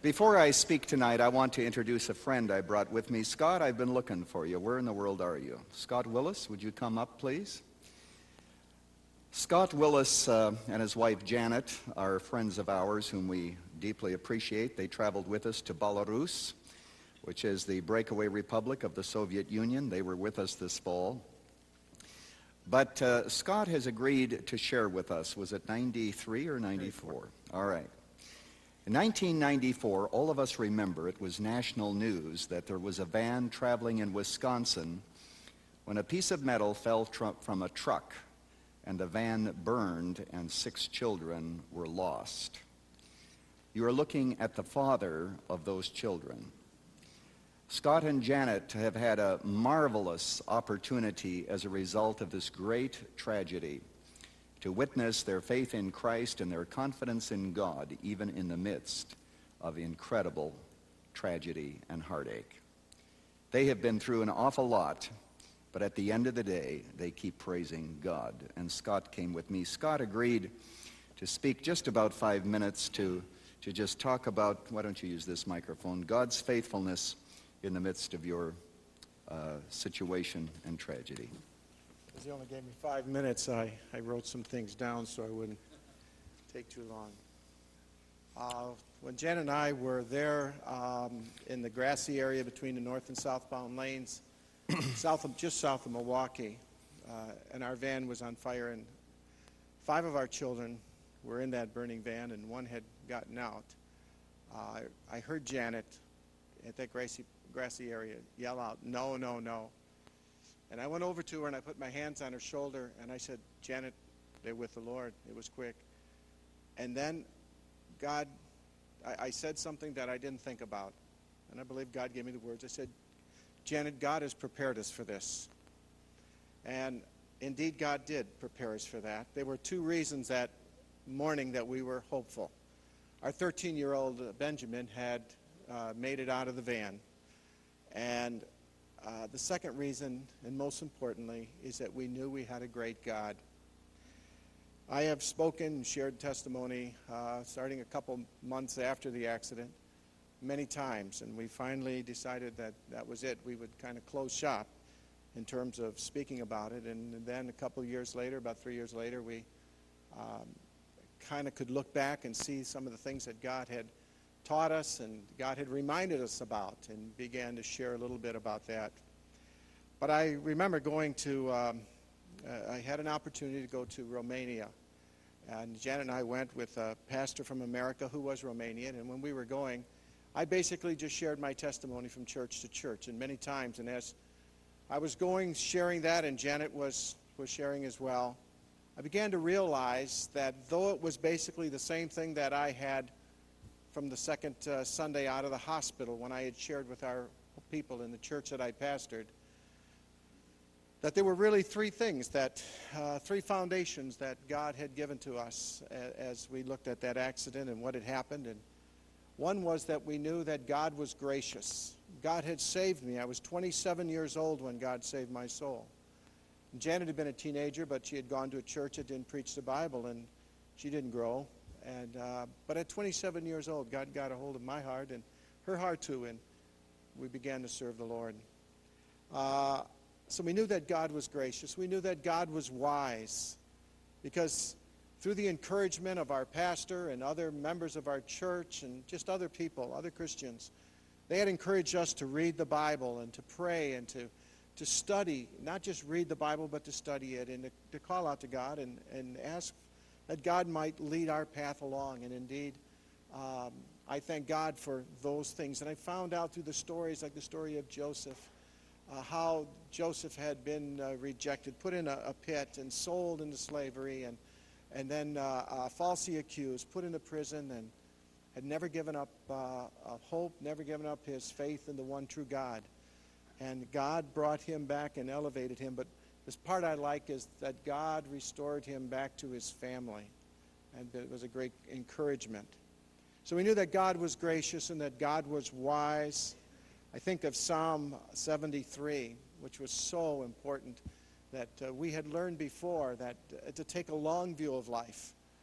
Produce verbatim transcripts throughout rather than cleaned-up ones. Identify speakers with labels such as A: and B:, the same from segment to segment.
A: Before I speak tonight, I want to introduce a friend I brought with me. Scott, I've been looking for you. Where in the world are you? Scott Willis, would you come up, please? Scott Willis uh, and his wife Janet are friends of ours whom we deeply appreciate. They traveled with us to Belarus, which is the breakaway republic of the Soviet Union. They were with us this fall. But uh, Scott has agreed to share with us. Was it ninety-three or ninety-four? All right. In nineteen ninety-four, all of us remember it was national news that there was a van traveling in Wisconsin when a piece of metal fell tr- from a truck and the van burned and six children were lost. You are looking at the father of those children. Scott and Janet have had a marvelous opportunity as a result of this great tragedy to witness their faith in Christ and their confidence in God, even in the midst of incredible tragedy and heartache. They have been through an awful lot, but at the end of the day, they keep praising God. And Scott came with me. Scott agreed to speak just about five minutes to, to just talk about, why don't you use this microphone, God's faithfulness in the midst of your uh, situation and tragedy.
B: Because he only gave me five minutes, I, I wrote some things down so I wouldn't take too long. Uh, when Jen and I were there um, in the grassy area between the north and southbound lanes, south of, just south of Milwaukee, uh, and our van was on fire, and five of our children were in that burning van, and one had gotten out. Uh, I, I heard Janet at that grassy, grassy area yell out, "No, no, no." And I went over to her and I put my hands on her shoulder and I said, "Janet, they're with the Lord." It was quick. And then God, I, I said something that I didn't think about. And I believe God gave me the words. I said, "Janet, God has prepared us for this." And indeed, God did prepare us for that. There were two reasons that morning that we were hopeful. Our thirteen-year-old Benjamin had uh, made it out of the van. And uh, the second reason, and most importantly, is that we knew we had a great God. I have spoken and shared testimony uh, starting a couple months after the accident many times, and we finally decided that that was it. We would kind of close shop in terms of speaking about it, and then a couple of years later, about three years later, we um, kind of could look back and see some of the things that God had taught us and God had reminded us about, and began to share a little bit about that. But I remember going to, um, uh, I had an opportunity to go to Romania, and Janet and I went with a pastor from America who was Romanian, and when we were going, I basically just shared my testimony from church to church, and many times, and as I was going, sharing that, and Janet was, was sharing as well, I began to realize that though it was basically the same thing that I had from the second uh, Sunday out of the hospital when I had shared with our people in the church that I pastored, that there were really three things, that uh, three foundations that God had given to us a, as we looked at that accident and what had happened. And one was that we knew that God was gracious. God had saved me. I was twenty-seven years old when God saved my soul. And Janet had been a teenager, but she had gone to a church that didn't preach the Bible, and she didn't grow. And uh, but at twenty-seven years old, God got a hold of my heart and her heart too, and we began to serve the Lord. Uh, so we knew that God was gracious. We knew that God was wise, because through the encouragement of our pastor and other members of our church and just other people, other Christians, they had encouraged us to read the Bible and to pray and to, to study, not just read the Bible, but to study it and to, to call out to God and, and ask that God might lead our path along. And indeed, um, I thank God for those things. And I found out through the stories, like the story of Joseph, uh, how Joseph had been uh, rejected, put in a, a pit, and sold into slavery, and and then uh, uh, falsely accused, put into prison, and had never given up uh, hope, never given up his faith in the one true God. And God brought him back and elevated him. But this part I like is that God restored him back to his family, and it was a great encouragement. So we knew that God was gracious and that God was wise. I think of Psalm seventy-three, which was so important, that uh, we had learned before that uh, to take a long view of life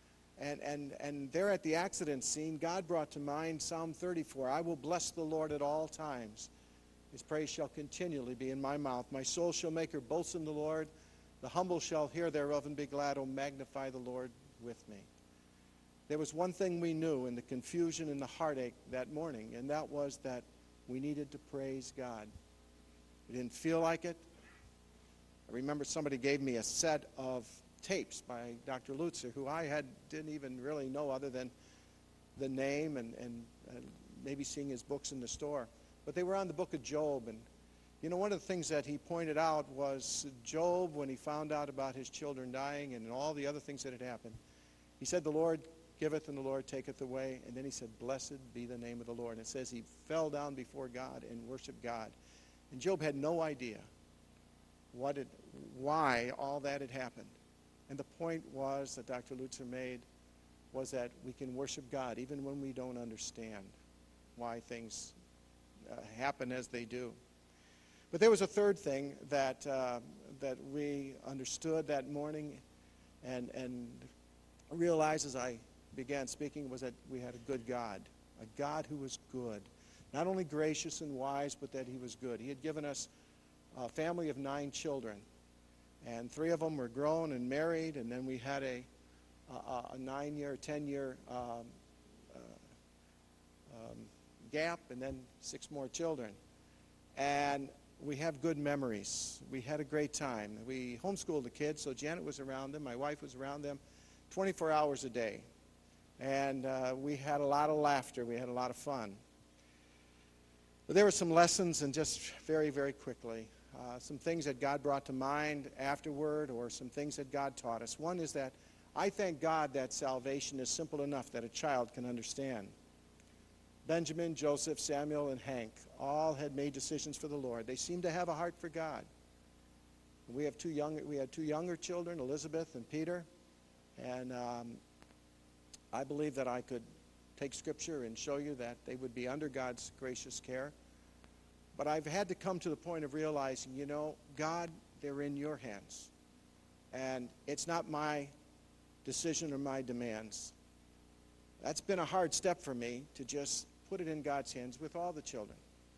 B: And, and, and there at the accident scene, God brought to mind Psalm thirty-four. I will bless the Lord at all times. His praise shall continually be in my mouth. My soul shall make her boast in the Lord. The humble shall hear thereof and be glad. Oh, magnify the Lord with me. There was one thing we knew in the confusion and the heartache that morning, and that was that we needed to praise God. We didn't feel like it. I remember somebody gave me a set of tapes by Doctor Lutzer, who I had didn't even really know other than the name and, and, and maybe seeing his books in the store. But they were on the book of Job. And, you know, one of the things that he pointed out was Job, when he found out about his children dying and all the other things that had happened, he said, the Lord giveth and the Lord taketh away. And then he said, blessed be the name of the Lord. And it says he fell down before God and worshiped God. And Job had no idea what it, why all that had happened. And the point was that Doctor Lutzer made was that we can worship God even when we don't understand why things uh, happen as they do. But there was a third thing that uh, that we understood that morning and, and realized as I began speaking was that we had a good God, a God who was good. Not only gracious and wise, but that he was good. He had given us a family of nine children. And three of them were grown and married, and then we had a, a, a nine-year, ten-year um, uh, um, gap, and then six more children. And we have good memories. We had a great time. We homeschooled the kids, so Janet was around them. My wife was around them twenty-four hours a day. And uh, we had a lot of laughter. We had a lot of fun. But there were some lessons, and just very, very quickly, Uh, some things that God brought to mind afterward, or some things that God taught us. One is that I thank God that salvation is simple enough that a child can understand. Benjamin, Joseph, Samuel, and Hank all had made decisions for the Lord. They seemed to have a heart for God. We have two young, we had two younger children, Elizabeth and Peter, and um, I believe that I could take Scripture and show you that they would be under God's gracious care. But I've had to come to the point of realizing, you know, God, they're in your hands. And it's not my decision or my demands. That's been a hard step for me, to just put it in God's hands with all the children.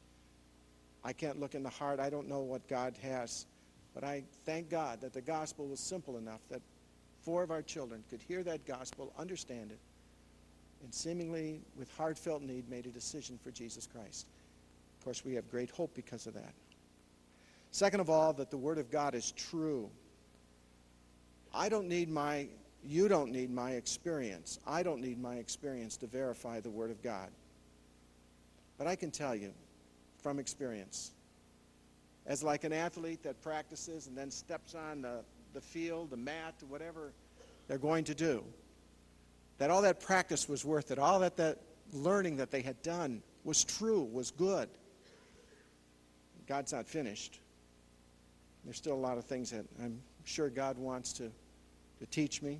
B: I can't look in the heart. I don't know what God has. But I thank God that the gospel was simple enough that four of our children could hear that gospel, understand it, and seemingly with heartfelt need made a decision for Jesus Christ. Of course, we have great hope because of that. Second of all, that the Word of God is true. I don't need my, you don't need my experience. I don't need my experience to verify the Word of God. But I can tell you from experience, as like an athlete that practices and then steps on the, the field, the mat, whatever they're going to do, that all that practice was worth it. All that, that learning that they had done was true, was good. God's not finished. There's still a lot of things that I'm sure God wants to, to teach me.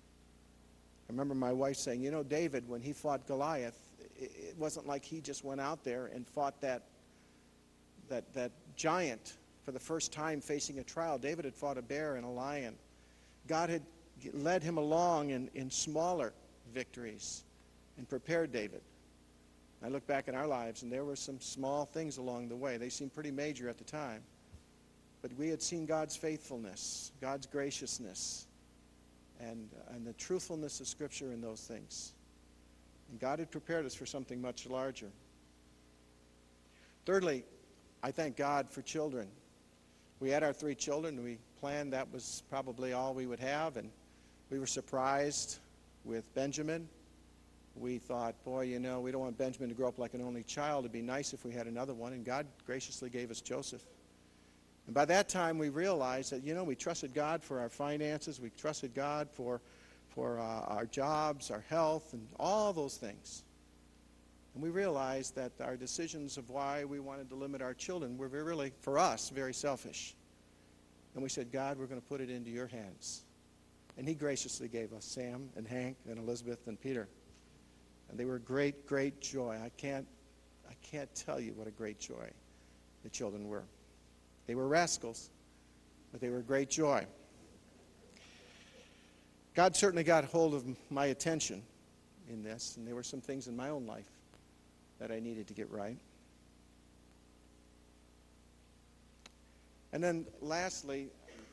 B: I remember my wife saying, you know, David, when he fought Goliath, it, it wasn't like he just went out there and fought that, that, that giant for the first time facing a trial. David had fought a bear and a lion. God had led him along in, in smaller victories and prepared David. I look back in our lives, and there were some small things along the way. They seemed pretty major at the time. But we had seen God's faithfulness, God's graciousness, and, and the truthfulness of Scripture in those things. And God had prepared us for something much larger. Thirdly, I thank God for children. We had our three children. We planned that was probably all we would have, and we were surprised with Benjamin. We thought, boy, you know, we don't want Benjamin to grow up like an only child. It'd be nice if we had another one. And God graciously gave us Joseph. And by that time, we realized that, you know, we trusted God for our finances. We trusted God for, for uh, our jobs, our health, and all those things. And we realized that our decisions of why we wanted to limit our children were really, for us, very selfish. And we said, God, we're going to put it into your hands. And he graciously gave us Sam and Hank and Elizabeth and Peter. And they were great, great joy. I can't, I can't tell you what a great joy the children were. They were rascals, but they were great joy. God certainly got hold of my attention in this, and there were some things in my own life that I needed to get right. And then lastly,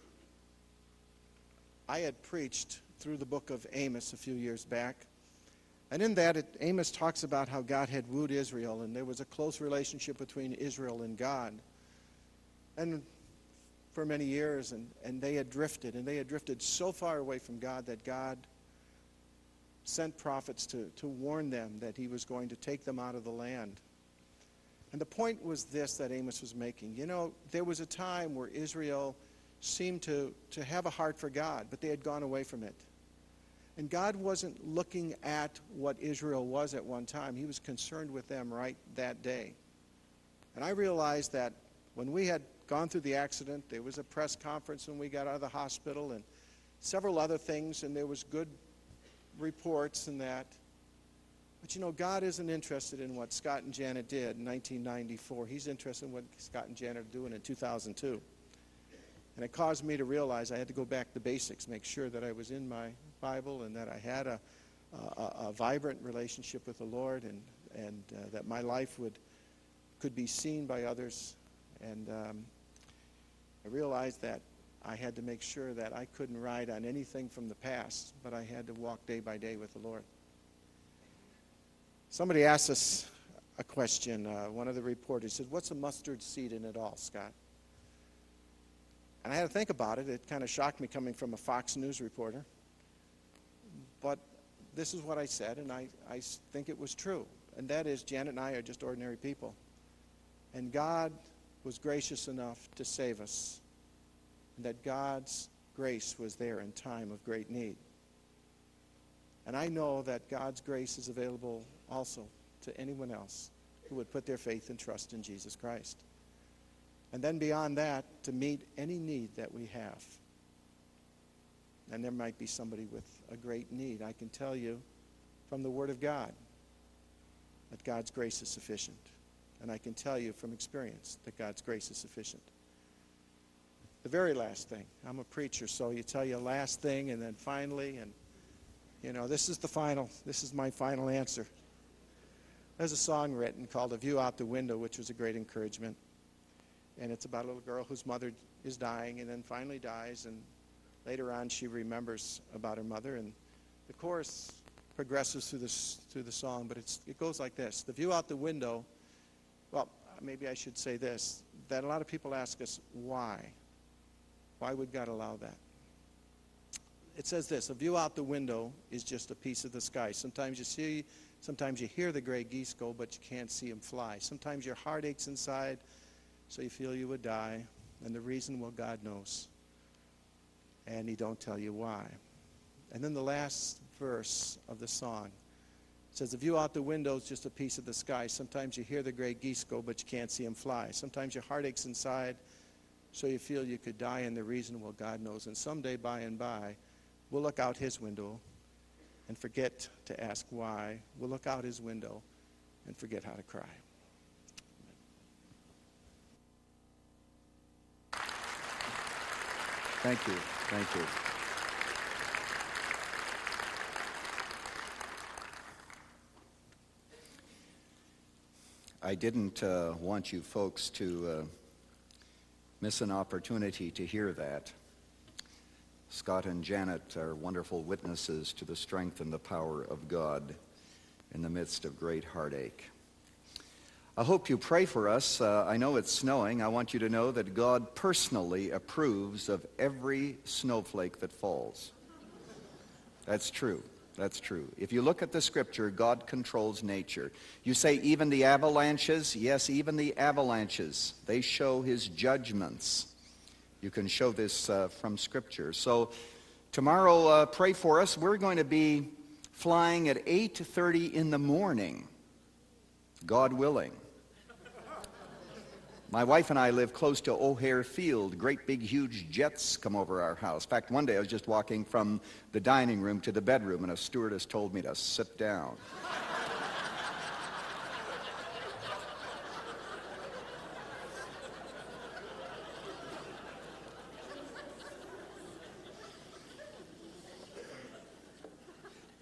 B: I had preached through the book of Amos a few years back. And in that, it, Amos talks about how God had wooed Israel, and there was a close relationship between Israel and God. And for many years, and, and they had drifted, and they had drifted so far away from God that God sent prophets to, to warn them that he was going to take them out of the land. And the point was this that Amos was making. You know, there was a time where Israel seemed to, to have a heart for God, but they had gone away from it. And God wasn't looking at what Israel was at one time. He was concerned with them right that day. And I realized that when we had gone through the accident, there was a press conference when we got out of the hospital and several other things, and there was good reports and that. But you know, God isn't interested in what Scott and Janet did in nineteen ninety-four. He's interested in what Scott and Janet are doing in two thousand two. And it caused me to realize I had to go back to basics, make sure that I was in my Bible and that I had a, a, a vibrant relationship with the Lord, and, and uh, that my life would could be seen by others. And um, I realized that I had to make sure that I couldn't ride on anything from the past, but I had to walk day by day with the Lord. Somebody asked us a question. Uh, one of the reporters said, "What's a mustard seed in it all, Scott?" And I had to think about it. It kind of shocked me coming from a Fox News reporter. But this is what I said, and I, I think it was true. And that is, Janet and I are just ordinary people. And God was gracious enough to save us. And that God's grace was there in time of great need. And I know that God's grace is available also to anyone else who would put their faith and trust in Jesus Christ. And then beyond that, to meet any need that we have. And there might be somebody with a great need. I can tell you from the Word of God that God's grace is sufficient. And I can tell you from experience that God's grace is sufficient. The very last thing. I'm a preacher, so you tell you last thing and then finally, and you know, this is the final, this is my final answer. There's a song written called "A View Out the Window," which was a great encouragement. And it's about a little girl whose mother is dying and then finally dies, and later on she remembers about her mother. And the chorus progresses through, this, through the song, but it's, it goes like this. The view out the window, well, maybe I should say this, that a lot of people ask us, why? Why would God allow that? It says this: a view out the window is just a piece of the sky. Sometimes you see, sometimes you hear the gray geese go, but you can't see them fly. Sometimes your heart aches inside, so you feel you would die, and the reason, well, God knows. And he don't tell you why. And then the last verse of the song says, the view out the window is just a piece of the sky. Sometimes you hear the gray geese go, but you can't see them fly. Sometimes your heart aches inside, so you feel you could die, and the reason, well, God knows. And someday, by and by, we'll look out his window and forget to ask why. We'll look out his window and forget how to cry.
A: Thank you. Thank you. I didn't uh, want you folks to uh, miss an opportunity to hear that. Scott and Janet are wonderful witnesses to the strength and the power of God in the midst of great heartache. I hope you pray for us. Uh, I know it's snowing. I want you to know that God personally approves of every snowflake that falls. That's true. That's true. If you look at the scripture, God controls nature. You say even the avalanches? Yes, even the avalanches. They show his judgments. You can show this uh, from scripture. So tomorrow, uh, pray for us. We're going to be flying at eight thirty in the morning, God willing. My wife and I live close to O'Hare Field. Great big huge jets come over our house. In fact, one day I was just walking from the dining room to the bedroom and a stewardess told me to sit down.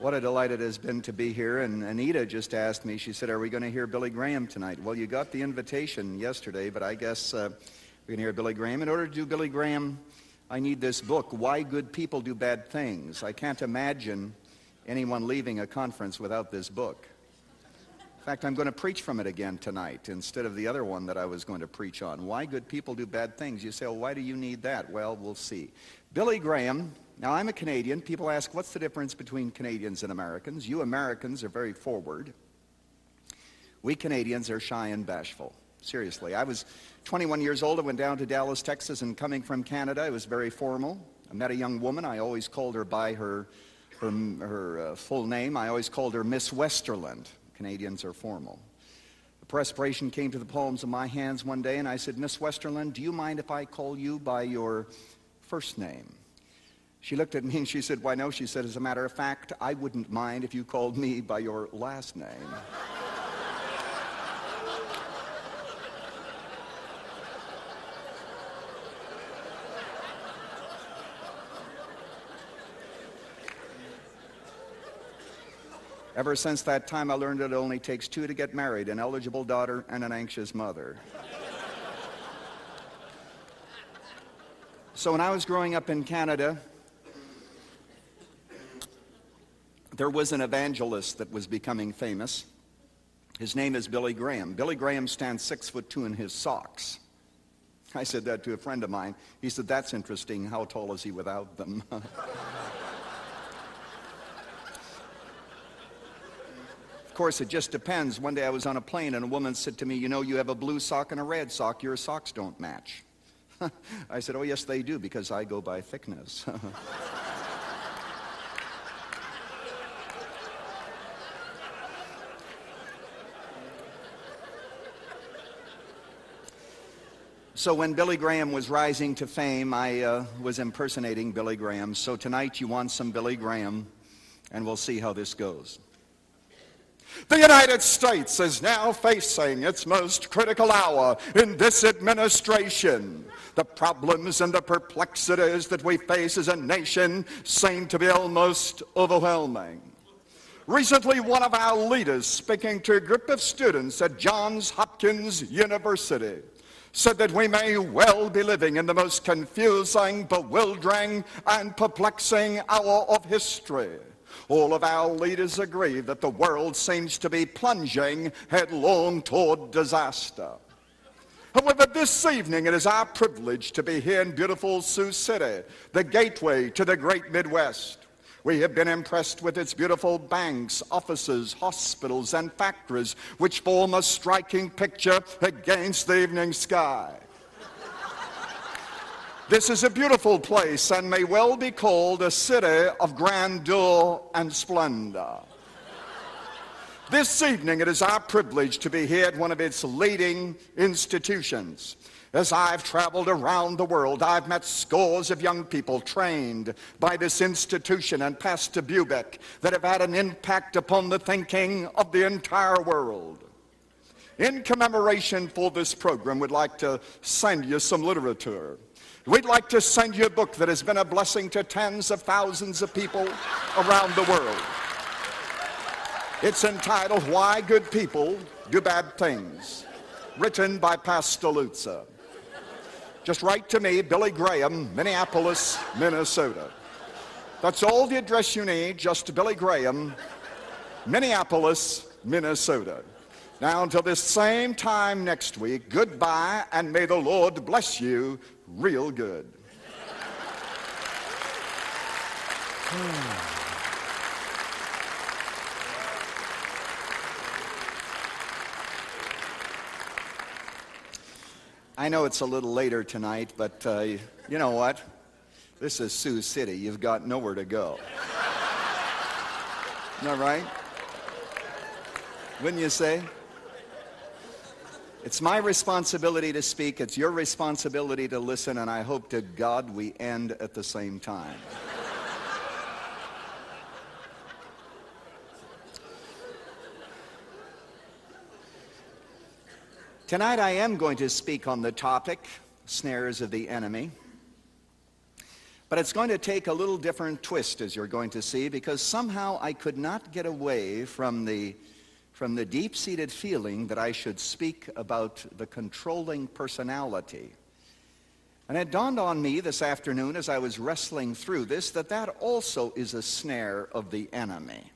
A: What a delight it has been to be here. And Anita just asked me, she said, are we going to hear Billy Graham tonight? Well, you got the invitation yesterday, but I guess uh, we're going to hear Billy Graham. In order to do Billy Graham, I need this book, Why Good People Do Bad Things. I can't imagine anyone leaving a conference without this book. In fact, I'm going to preach from it again tonight instead of the other one that I was going to preach on. Why Good People Do Bad Things. You say, well, why do you need that? Well, we'll see. Billy Graham, now I'm a Canadian. People ask, what's the difference between Canadians and Americans? You Americans are very forward. We Canadians are shy and bashful. Seriously. I was twenty-one years old. I went down to Dallas, Texas, and coming from Canada, it was very formal. I met a young woman. I always called her by her, her, her uh, full name. I always called her Miss Westerland. Canadians are formal. The perspiration came to the palms of my hands one day, and I said, Miss Westerland, do you mind if I call you by your first name? She looked at me and she said, why no. She said, as a matter of fact, I wouldn't mind if you called me by your last name. Ever since that time, I learned that it only takes two to get married, an eligible daughter and an anxious mother. So when I was growing up in Canada, there was an evangelist that was becoming famous. His name is Billy Graham. Billy Graham stands six foot two in his socks. I said that to a friend of mine. He said, that's interesting. How tall is he without them? Of course, it just depends. One day I was on a plane and a woman said to me, you know, you have a blue sock and a red sock. Your socks don't match. I said, oh, yes, they do, because I go by thickness. So when Billy Graham was rising to fame, I uh, was impersonating Billy Graham. So tonight you want some Billy Graham, and we'll see how this goes. The United States is now facing its most critical hour in this administration. The problems and the perplexities that we face as a nation seem to be almost overwhelming. Recently, one of our leaders, speaking to a group of students at Johns Hopkins University, said that we may well be living in the most confusing, bewildering, and perplexing hour of history. All of our leaders agree that the world seems to be plunging headlong toward disaster. However, this evening it is our privilege to be here in beautiful Sioux City, the gateway to the great Midwest. We have been impressed with its beautiful banks, offices, hospitals, and factories, which form a striking picture against the evening sky. This is a beautiful place and may well be called a city of grandeur and splendor. This evening it is our privilege to be here at one of its leading institutions. As I've traveled around the world, I've met scores of young people trained by this institution and Pastor Bubeck that have had an impact upon the thinking of the entire world. In commemoration for this program, we'd like to send you some literature. We'd like to send you a book that has been a blessing to tens of thousands of people around the world. It's entitled, Why Good People Do Bad Things, written by Pastor Lutzer. Just write to me, Billy Graham, Minneapolis, Minnesota. That's all the address you need, just Billy Graham, Minneapolis, Minnesota. Now, until this same time next week, goodbye, and may the Lord bless you real good. I know it's a little later tonight, but uh, you know what? This is Sioux City. You've got nowhere to go. Isn't that right? Wouldn't you say? It's my responsibility to speak, it's your responsibility to listen, and I hope to God we end at the same time. Tonight I am going to speak on the topic, snares of the enemy. But it's going to take a little different twist, as you're going to see, because somehow I could not get away from the, from the deep-seated feeling that I should speak about the controlling personality. And it dawned on me this afternoon as I was wrestling through this that that also is a snare of the enemy.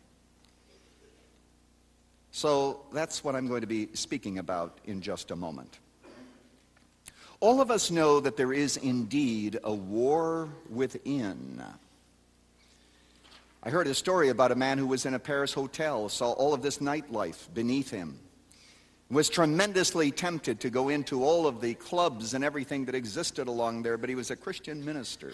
A: So that's what I'm going to be speaking about in just a moment. All of us know that there is indeed a war within. I heard a story about a man who was in a Paris hotel, saw all of this nightlife beneath him, was tremendously tempted to go into all of the clubs and everything that existed along there, but he was a Christian minister.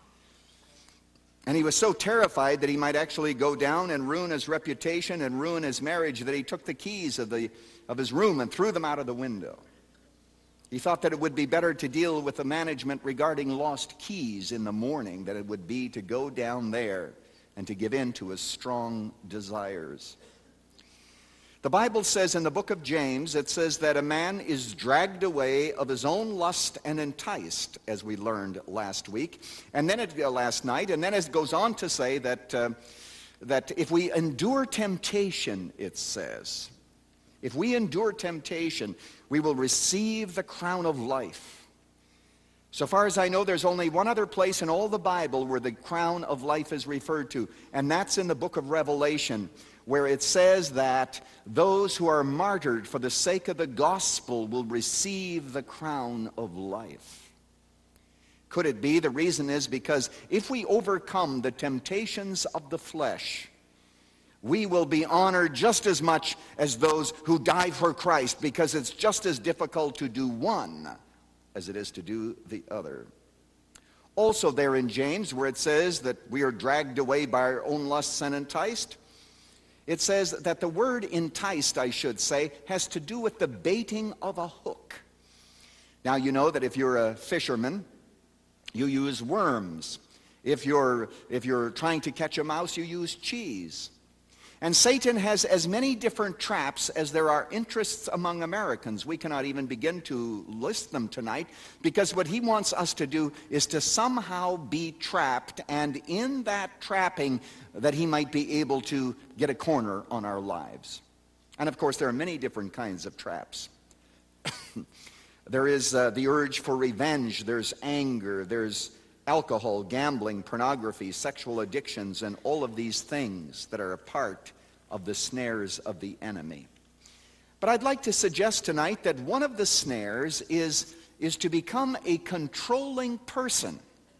A: And he was so terrified that he might actually go down and ruin his reputation and ruin his marriage that he took the keys of, the, of his room and threw them out of the window. He thought that it would be better to deal with the management regarding lost keys in the morning than it would be to go down there and to give in to his strong desires. The Bible says in the book of James, it says that a man is dragged away of his own lust and enticed, as we learned last week, and then it, uh, last night, and then it goes on to say that, uh, that if we endure temptation, it says, if we endure temptation, we will receive the crown of life. So far as I know, there's only one other place in all the Bible where the crown of life is referred to, and that's in the book of Revelation, where it says that those who are martyred for the sake of the gospel will receive the crown of life. Could it be? The reason is because if we overcome the temptations of the flesh, we will be honored just as much as those who died for Christ, because it's just as difficult to do one as it is to do the other. Also there in James, where it says that we are dragged away by our own lusts and enticed, it says that the word enticed, I should say, has to do with the baiting of a hook. Now you know that if you're a fisherman, you use worms. If you're, if you're trying to catch a mouse, you use cheese. And Satan has as many different traps as there are interests among Americans. We cannot even begin to list them tonight, because what he wants us to do is to somehow be trapped, and in that trapping that he might be able to get a corner on our lives. And of course there are many different kinds of traps. There is uh, the urge for revenge, there's anger, there's alcohol, gambling, pornography, sexual addictions, and all of these things that are a part of the snares of the enemy. But I'd like to suggest tonight that one of the snares is, is to become a controlling person.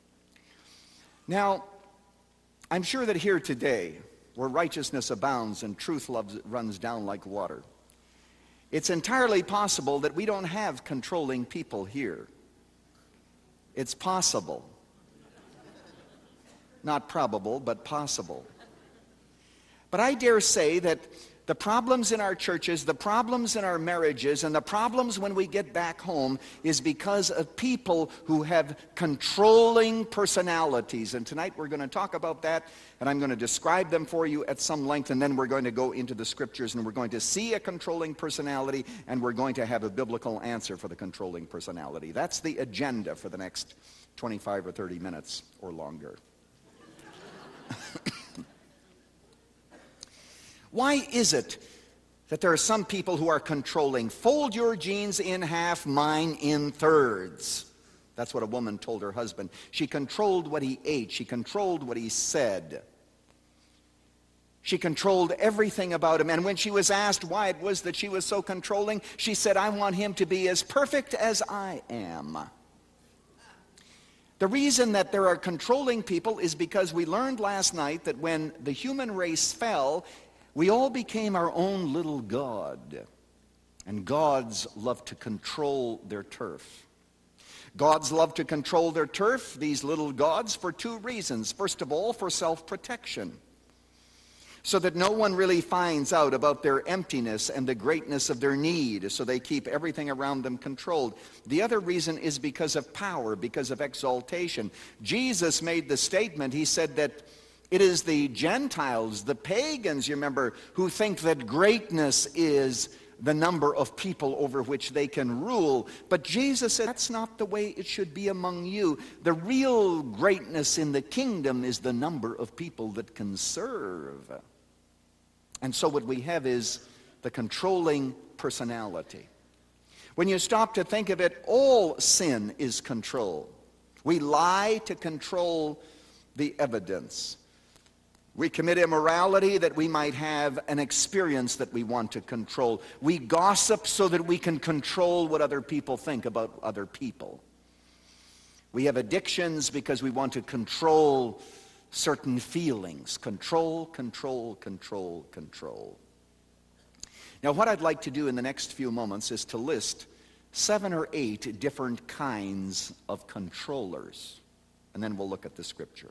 A: Now, I'm sure that here today, where righteousness abounds and truth loves, runs down like water, it's entirely possible that we don't have controlling people here. It's possible. Not probable, but possible. But I dare say that the problems in our churches, the problems in our marriages, and the problems when we get back home is because of people who have controlling personalities. And tonight we're going to talk about that, and I'm going to describe them for you at some length, and then we're going to go into the scriptures, and we're going to see a controlling personality, and we're going to have a biblical answer for the controlling personality. That's the agenda for the next twenty-five or thirty minutes or longer. Why is it that there are some people who are controlling? Fold your jeans in half, mine in thirds. That's what a woman told her husband. She controlled what he ate. She controlled what he said. She controlled everything about him. And when she was asked why it was that she was so controlling, she said, I want him to be as perfect as I am. The reason that there are controlling people is because we learned last night that when the human race fell, we all became our own little god. And gods love to control their turf. Gods love to control their turf, these little gods, for two reasons. First of all, for self-protection, so that no one really finds out about their emptiness and the greatness of their need, so they keep everything around them controlled. The other reason is because of power, because of exaltation. Jesus made the statement, he said that it is the Gentiles, the pagans, you remember, who think that greatness is the number of people over which they can rule. But Jesus said, that's not the way it should be among you. The real greatness in the kingdom is the number of people that can serve. And so what we have is the controlling personality. When you stop to think of it, all sin is control. We lie to control the evidence. We commit immorality that we might have an experience that we want to control. We gossip so that we can control what other people think about other people. We have addictions because we want to control certain feelings. Control, control, control, control. Now, what I'd like to do in the next few moments is to list seven or eight different kinds of controllers. And then we'll look at the scripture.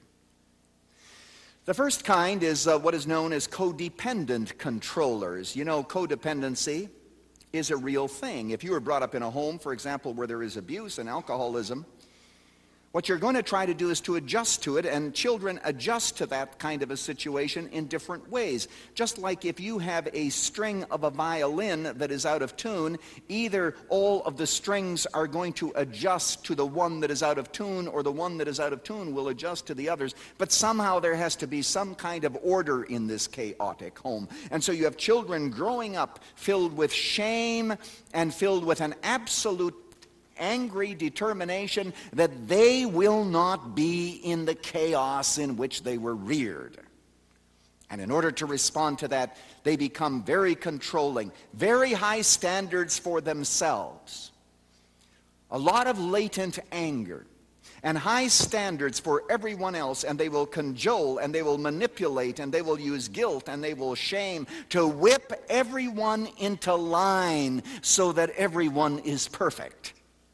A: The first kind is uh, what is known as codependent controllers. You know, codependency is a real thing. If you were brought up in a home, for example, where there is abuse and alcoholism, what you're going to try to do is to adjust to it, and children adjust to that kind of a situation in different ways. Just like if you have a string of a violin that is out of tune, either all of the strings are going to adjust to the one that is out of tune, or the one that is out of tune will adjust to the others. But somehow there has to be some kind of order in this chaotic home. And so you have children growing up filled with shame and filled with an absolute angry determination that they will not be in the chaos in which they were reared. And in order to respond to that, they become very controlling, very high standards for themselves, a lot of latent anger, and high standards for everyone else, and they will cajole, and they will manipulate, and they will use guilt, and they will shame to whip everyone into line so that everyone is perfect.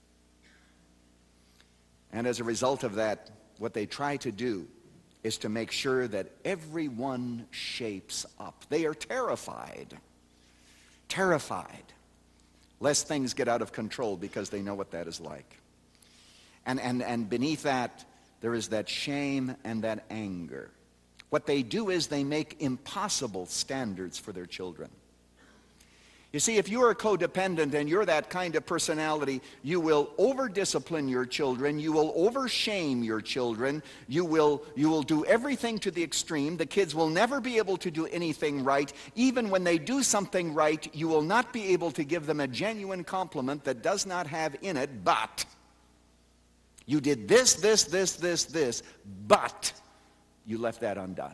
A: And as a result of that, what they try to do is to make sure that everyone shapes up. They are terrified, terrified, lest things get out of control, because they know what that is like. And, and, and beneath that, there is that shame and that anger. What they do is they make impossible standards for their children. You see, if you're a codependent and you're that kind of personality, you will over-discipline your children, you will over-shame your children, you will, you will do everything to the extreme. The kids will never be able to do anything right. Even when they do something right, you will not be able to give them a genuine compliment that does not have in it, but you did this, this, this, this, this, but you left that undone.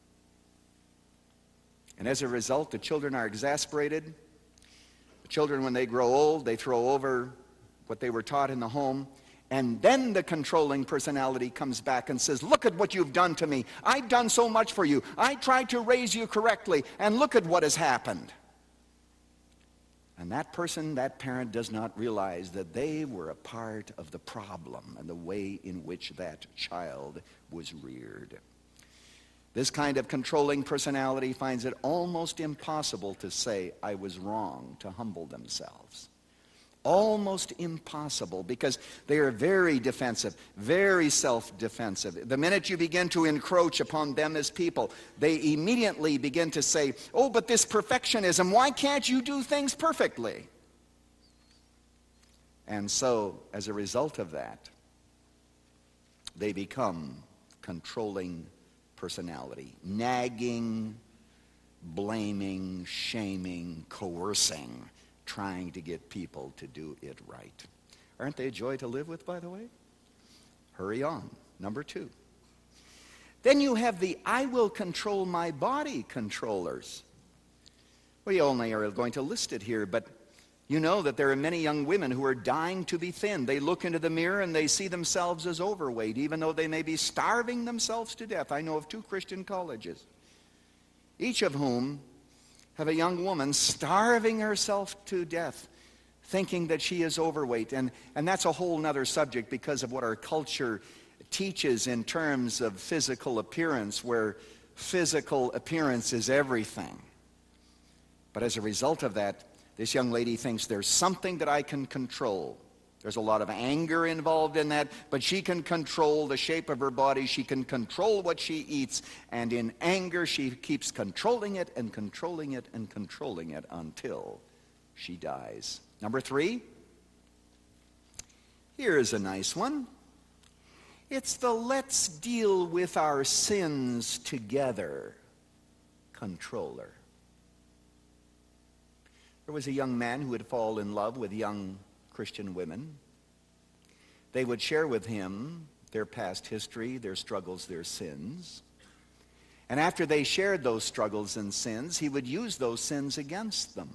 A: And as a result, the children are exasperated. Children, when they grow old, they throw over what they were taught in the home. And then the controlling personality comes back and says, look at what you've done to me. I've done so much for you. I tried to raise you correctly, and look at what has happened. And that person, that parent, does not realize that they were a part of the problem and the way in which that child was reared. This kind of controlling personality finds it almost impossible to say, I was wrong, to humble themselves. Almost impossible, because they are very defensive, very self-defensive. The minute you begin to encroach upon them as people, they immediately begin to say, oh, but this perfectionism, why can't you do things perfectly? And so, as a result of that, they become controlling personality, nagging, blaming, shaming, coercing, trying to get people to do it right. Aren't they a joy to live with, by the way? Hurry on. Number two. Then you have the I will control my body controllers. We only are going to list it here, but you know that there are many young women who are dying to be thin. They look into the mirror and they see themselves as overweight, even though they may be starving themselves to death. I know of two Christian colleges, each of whom have a young woman starving herself to death, thinking that she is overweight. And, and that's a whole other subject because of what our culture teaches in terms of physical appearance, where physical appearance is everything. But as a result of that, this young lady thinks there's something that I can control. There's a lot of anger involved in that, but she can control the shape of her body. She can control what she eats. And in anger, she keeps controlling it and controlling it and controlling it until she dies. Number three, here is a nice one. It's the let's deal with our sins together controller. There was a young man who would fall in love with young Christian women. They would share with him their past history, their struggles, their sins. And after they shared those struggles and sins, he would use those sins against them.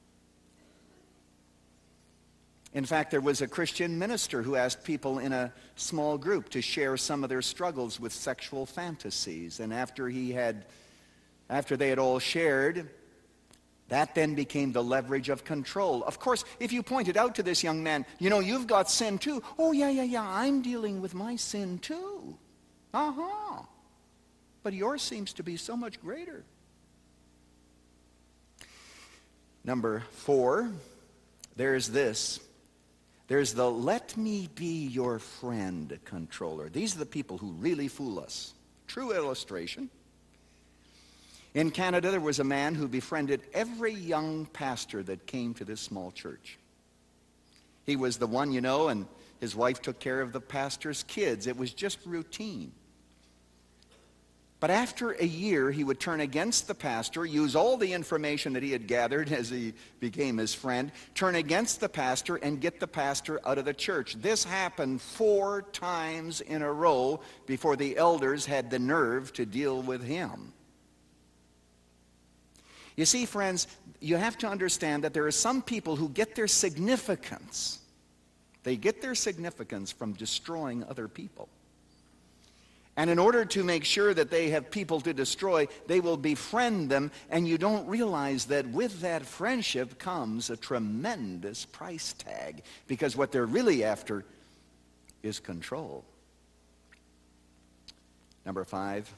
A: In fact, there was a Christian minister who asked people in a small group to share some of their struggles with sexual fantasies. And after he had, after they had all shared, that then became the leverage of control. Of course, if you pointed out to this young man, you know, you've got sin too. Oh, yeah, yeah, yeah, I'm dealing with my sin too. Uh-huh. But yours seems to be so much greater. Number four, there's this. There's the let me be your friend controller. These are the people who really fool us. True illustration. In Canada, there was a man who befriended every young pastor that came to this small church. He was the one, you know, and his wife took care of the pastor's kids. It was just routine. But after a year, he would turn against the pastor, use all the information that he had gathered as he became his friend, turn against the pastor, and get the pastor out of the church. This happened four times in a row before the elders had the nerve to deal with him. You see, friends, you have to understand that there are some people who get their significance. They get their significance from destroying other people. And in order to make sure that they have people to destroy, they will befriend them, and you don't realize that with that friendship comes a tremendous price tag, because what they're really after is control. Number five,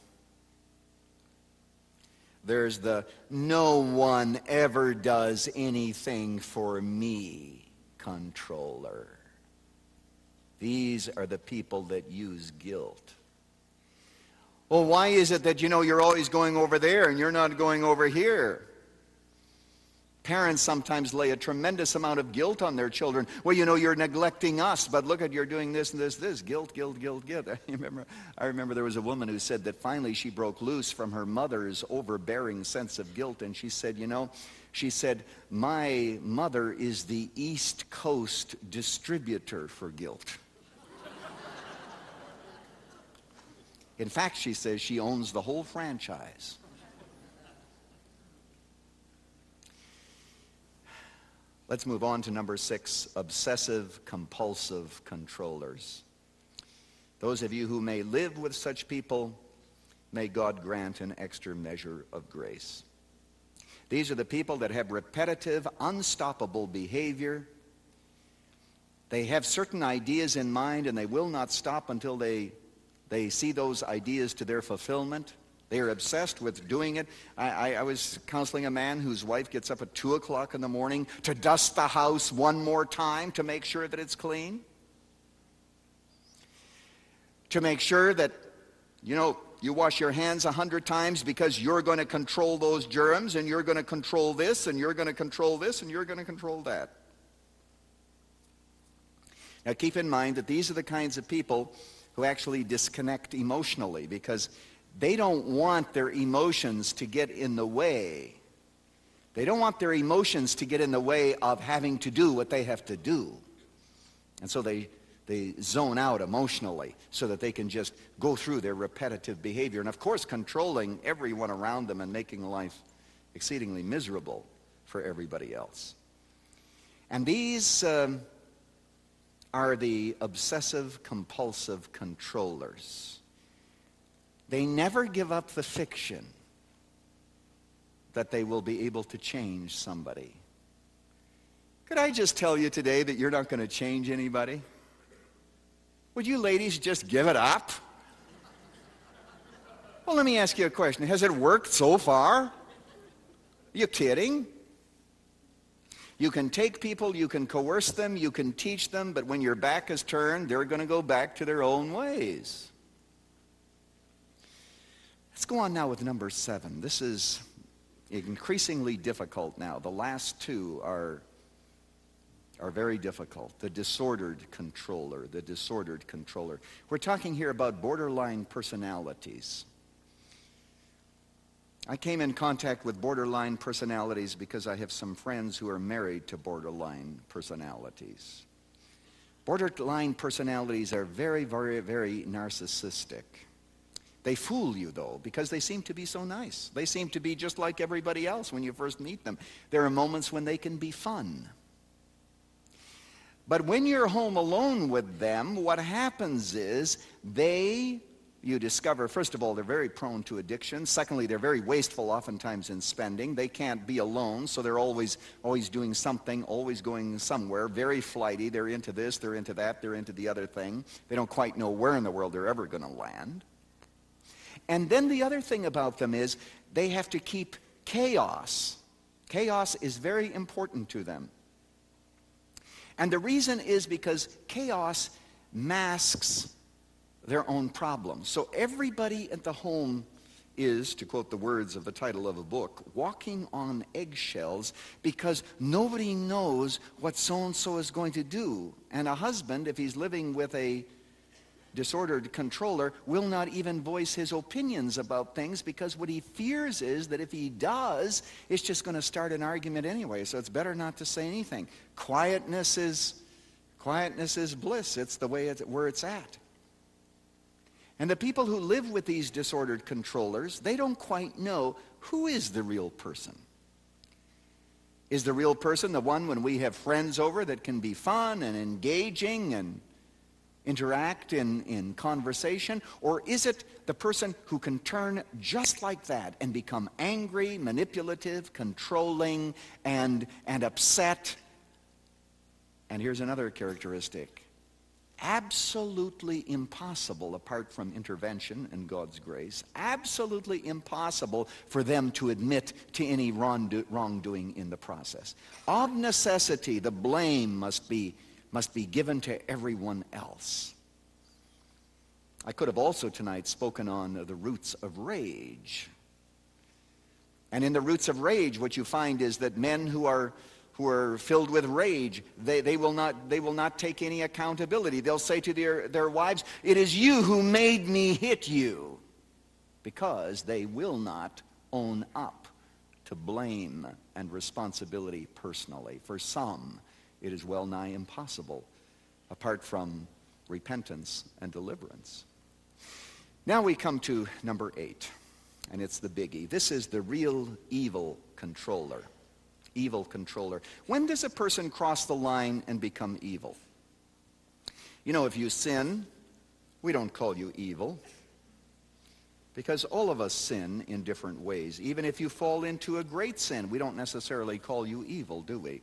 A: there's the no one ever does anything for me controller. These are the people that use guilt. Well, why is it that, you know, you're always going over there and you're not going over here? Parents sometimes lay a tremendous amount of guilt on their children. Well, you know, you're neglecting us, but look at you're doing this and this, this. Guilt, guilt, guilt, guilt. I remember, I remember there was a woman who said that finally she broke loose from her mother's overbearing sense of guilt, and she said, you know, she said, my mother is the East Coast distributor for guilt. In fact, she says she owns the whole franchise. Let's move on to number six, obsessive compulsive controllers. Those of you who may live with such people, may God grant an extra measure of grace. These are the people that have repetitive, unstoppable behavior. They have certain ideas in mind, and they will not stop until they They see those ideas to their fulfillment. They are obsessed with doing it. I, I, I was counseling a man whose wife gets up at two o'clock in the morning to dust the house one more time to make sure that it's clean. To make sure that, you know, you wash your hands a hundred times because you're going to control those germs, and you're going to control this, and you're going to control this, and you're going to control that. Now keep in mind that these are the kinds of people who actually disconnect emotionally, because they don't want their emotions to get in the way. They don't want their emotions to get in the way of having to do what they have to do. And so they, they zone out emotionally so that they can just go through their repetitive behavior. And of course, controlling everyone around them and making life exceedingly miserable for everybody else. And these um, are the obsessive compulsive controllers. They never give up the fiction that they will be able to change somebody. Could I just tell you today that you're not going to change anybody? Would you ladies just give it up? Well, let me ask you a question. Has it worked so far? Are you kidding? You can take people, you can coerce them, you can teach them, but when your back is turned, they're going to go back to their own ways. Let's go on now with number seven. This is increasingly difficult now. The last two are are very difficult. The disordered controller, the disordered controller. We're talking here about borderline personalities. I came in contact with borderline personalities because I have some friends who are married to borderline personalities. Borderline personalities are very, very, very narcissistic. They fool you, though, because they seem to be so nice. They seem to be just like everybody else when you first meet them. There are moments when they can be fun. But when you're home alone with them, what happens is they, you discover, first of all, they're very prone to addiction. Secondly, they're very wasteful oftentimes in spending. They can't be alone, so they're always, always doing something, always going somewhere, very flighty. They're into this, they're into that, they're into the other thing. They don't quite know where in the world they're ever going to land. And then the other thing about them is they have to keep chaos. Chaos is very important to them. And the reason is because chaos masks their own problems. So everybody at the home is, to quote the words of the title of a book, walking on eggshells because nobody knows what so-and-so is going to do. And a husband, if he's living with a disordered controller, will not even voice his opinions about things because what he fears is that if he does, it's just going to start an argument anyway, so it's better not to say anything. Quietness is, quietness is bliss. It's the way it's, where it's at. And the people who live with these disordered controllers, they don't quite know who is the real person. Is the real person the one when we have friends over that can be fun and engaging and interact in, in conversation? Or is it the person who can turn just like that and become angry, manipulative, controlling, and, and upset? And here's another characteristic. Absolutely impossible, apart from intervention and God's grace, absolutely impossible for them to admit to any wrongdo- wrongdoing in the process. Of necessity, the blame must be must be given to everyone else. I could have also tonight spoken on the roots of rage. And in the roots of rage, what you find is that men who are who are filled with rage, they, they will not they will not take any accountability. They'll say to their, their wives, "It is you who made me hit you," because they will not own up to blame and responsibility personally. For some, it is well nigh impossible, apart from repentance and deliverance. Now we come to number eight, and it's the biggie. This is the real evil controller. Evil controller. When does a person cross the line and become evil? You know, if you sin, we don't call you evil, because all of us sin in different ways. Even if you fall into a great sin, we don't necessarily call you evil, do we?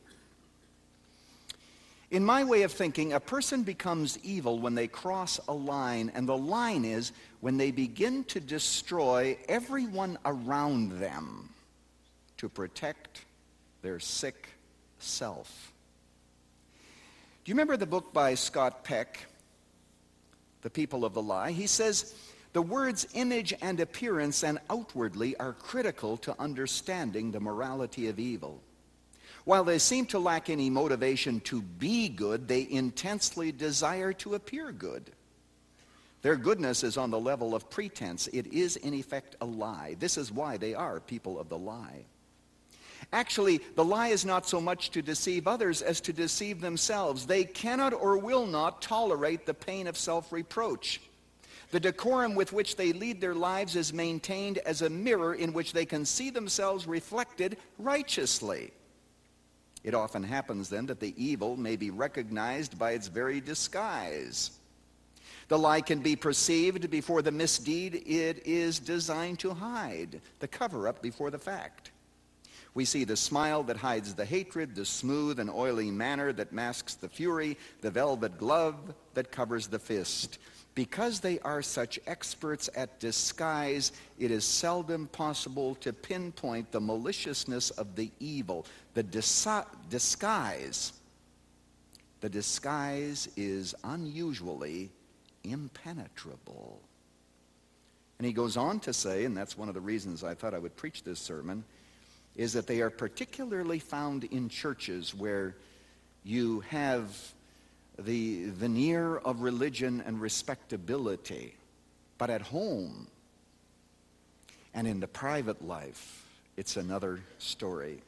A: In my way of thinking, a person becomes evil when they cross a line, and the line is when they begin to destroy everyone around them to protect their sick self. Do you remember the book by Scott Peck, The People of the Lie? He says, the words image and appearance and outwardly are critical to understanding the morality of evil. While they seem to lack any motivation to be good, they intensely desire to appear good. Their goodness is on the level of pretense. It is, in effect, a lie. This is why they are people of the lie. Actually, the lie is not so much to deceive others as to deceive themselves. They cannot or will not tolerate the pain of self-reproach. The decorum with which they lead their lives is maintained as a mirror in which they can see themselves reflected righteously. It often happens then that the evil may be recognized by its very disguise. The lie can be perceived before the misdeed it is designed to hide, the cover-up before the fact. We see the smile that hides the hatred, the smooth and oily manner that masks the fury, the velvet glove that covers the fist. Because they are such experts at disguise, it is seldom possible to pinpoint the maliciousness of the evil. The dis- disguise, the disguise is unusually impenetrable. And he goes on to say, and that's one of the reasons I thought I would preach this sermon, is that they are particularly found in churches where you have the veneer of religion and respectability. But at home and in the private life, it's another story.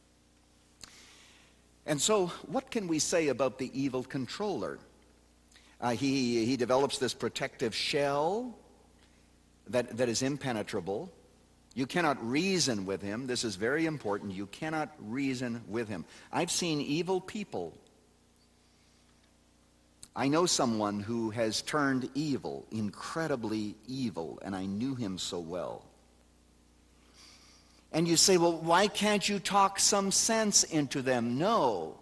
A: And so, what can we say about the evil controller? Uh, he, he develops this protective shell that, that is impenetrable. You cannot reason with him. This is very important. You cannot reason with him. I've seen evil people. I know someone who has turned evil, incredibly evil, and I knew him so well. And you say, well, why can't you talk some sense into them? No.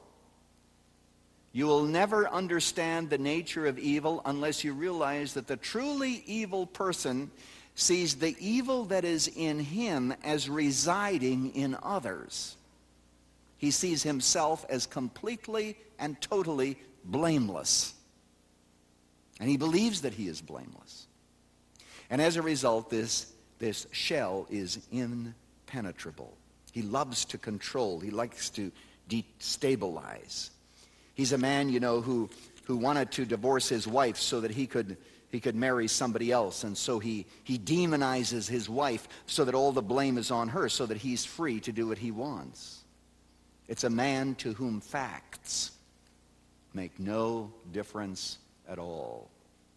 A: You will never understand the nature of evil unless you realize that the truly evil person sees the evil that is in him as residing in others. He sees himself as completely and totally blameless. And he believes that he is blameless. And as a result, this, this shell is impenetrable. He loves to control. He likes to destabilize. He's a man, you know, who, who wanted to divorce his wife so that he could, he could marry somebody else. And so he, he demonizes his wife so that all the blame is on her, so that he's free to do what he wants. It's a man to whom facts make no difference at all.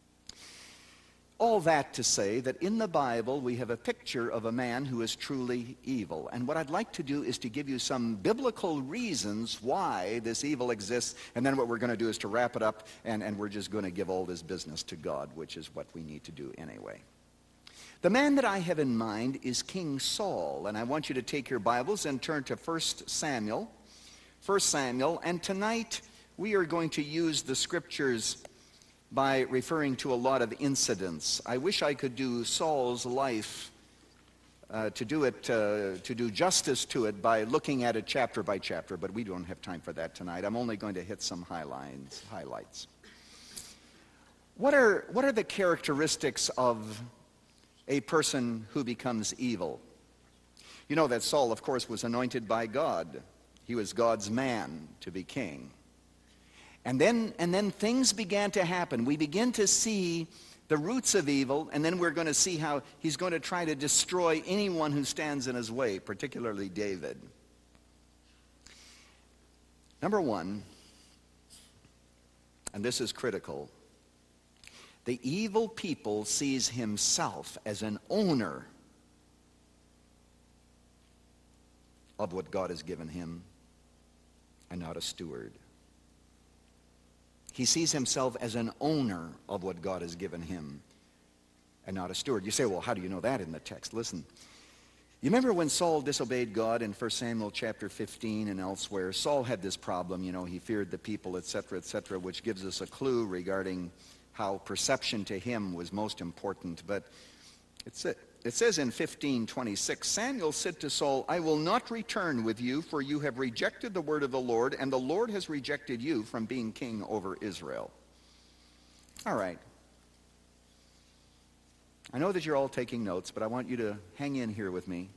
A: All that to say that in the Bible we have a picture of a man who is truly evil. And what I'd like to do is to give you some biblical reasons why this evil exists, and then what we're going to do is to wrap it up, and, and we're just going to give all this business to God, which is what we need to do anyway. The man that I have in mind is King Saul, and I want you to take your Bibles and turn to First Samuel. First Samuel, and tonight we are going to use the scriptures by referring to a lot of incidents. I wish I could do Saul's life, uh, to do it, uh, to do justice to it by looking at it chapter by chapter, but we don't have time for that tonight. I'm only going to hit some highlights. highlights. What are, what are the characteristics of a person who becomes evil? You know that Saul, of course, was anointed by God. He was God's man to be king. And then, and then things began to happen. We begin to see the roots of evil, and then we're going to see how he's going to try to destroy anyone who stands in his way, particularly David. Number one, and this is critical, the evil people sees himself as an owner of what God has given him and not a steward. He sees himself as an owner of what God has given him and not a steward. You say, well, how do you know that in the text? Listen, you remember when Saul disobeyed God in First Samuel chapter fifteen and elsewhere? Saul had this problem, you know, he feared the people, et cetera, et cetera, which gives us a clue regarding how perception to him was most important. But it's it. It says in fifteen twenty-six, Samuel said to Saul, I will not return with you, for you have rejected the word of the Lord, and the Lord has rejected you from being king over Israel. All right. I know that you're all taking notes, but I want you to hang in here with me.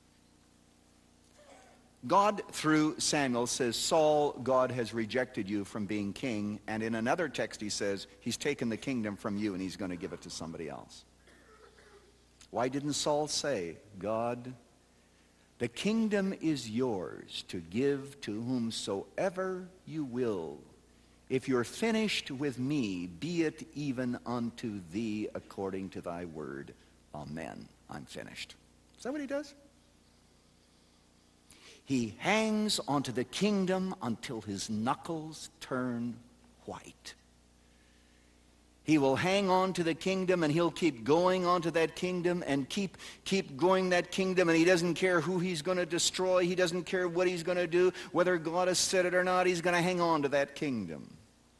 A: God, through Samuel, says, Saul, God has rejected you from being king. And in another text he says, he's taken the kingdom from you and he's going to give it to somebody else. Why didn't Saul say, God, the kingdom is yours to give to whomsoever you will. If you're finished with me, be it even unto thee according to thy word. Amen. I'm finished. Is that what he does? He hangs onto the kingdom until his knuckles turn white. He will hang on to the kingdom, and he'll keep going on to that kingdom and keep, keep going that kingdom, and he doesn't care who he's going to destroy. He doesn't care what he's going to do. Whether God has said it or not, he's going to hang on to that kingdom.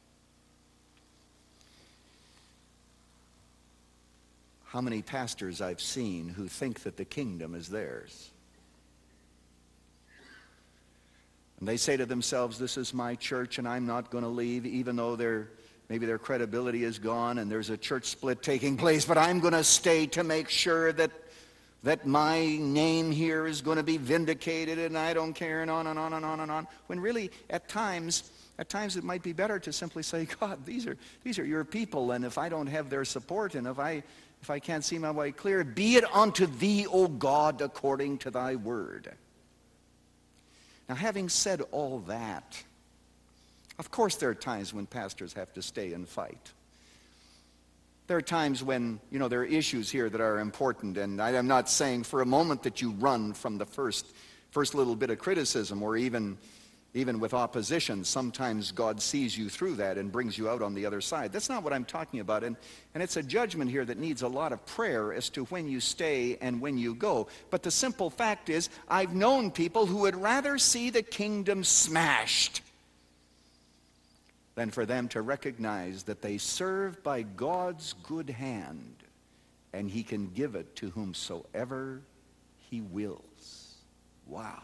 A: How many pastors I've seen who think that the kingdom is theirs. And they say to themselves, this is my church, and I'm not going to leave, even though they're maybe their credibility is gone and there's a church split taking place, but I'm going to stay to make sure that, that my name here is going to be vindicated, and I don't care, and on and on and on and on. When really, at times, At times it might be better to simply say, God, these are, these are your people, and if I don't have their support, and if I, if I can't see my way clear, be it unto thee, O God, according to thy word. Now, having said all that, of course there are times when pastors have to stay and fight. There are times when, you know, there are issues here that are important, and I am not saying for a moment that you run from the first, first little bit of criticism, or even, even with opposition. Sometimes God sees you through that and brings you out on the other side. That's not what I'm talking about, and, and it's a judgment here that needs a lot of prayer as to when you stay and when you go. But the simple fact is, I've known people who would rather see the kingdom smashed than for them to recognize that they serve by God's good hand, and he can give it to whomsoever he wills. Wow.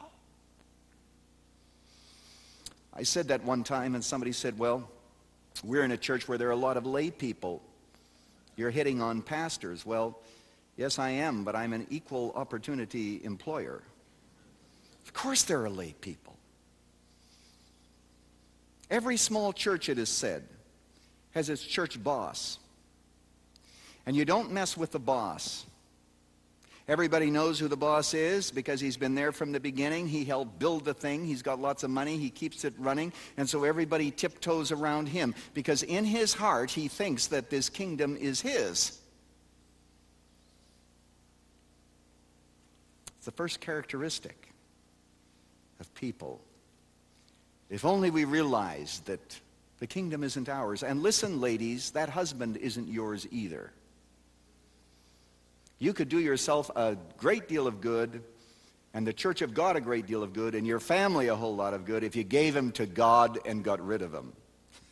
A: I said that one time, and somebody said, well, we're in a church where there are a lot of lay people. You're hitting on pastors. Well, yes, I am, but I'm an equal opportunity employer. Of course there are lay people. Every small church, it is said, has its church boss. And you don't mess with the boss. Everybody knows who the boss is because he's been there from the beginning. He helped build the thing. He's got lots of money. He keeps it running. And so everybody tiptoes around him because in his heart he thinks that this kingdom is his. It's the first characteristic of people. If only we realized that the kingdom isn't ours. And listen, ladies, that husband isn't yours either. You could do yourself a great deal of good, and the church of God a great deal of good, and your family a whole lot of good if you gave him to God and got rid of him.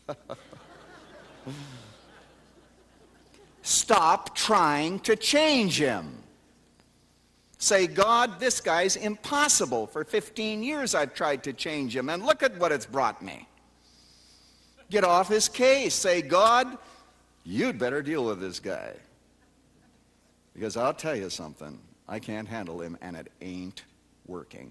A: Stop trying to change him. Say, God, this guy's impossible. For fifteen years I've tried to change him, and look at what it's brought me. Get off his case. Say, God, you'd better deal with this guy. Because I'll tell you something, I can't handle him, and it ain't working.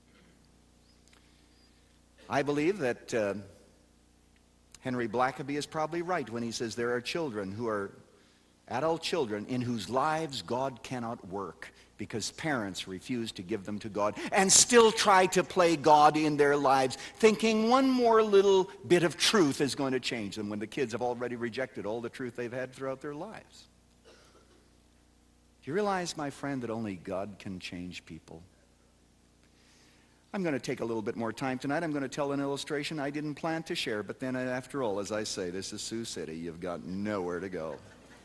A: I believe that uh, Henry Blackaby is probably right when he says there are children who are adult children in whose lives God cannot work because parents refuse to give them to God and still try to play God in their lives, thinking one more little bit of truth is going to change them when the kids have already rejected all the truth they've had throughout their lives. Do you realize, my friend, that only God can change people? I'm going to take a little bit more time tonight. I'm going to tell an illustration I didn't plan to share, but then after all, as I say, this is Sioux City. You've got nowhere to go.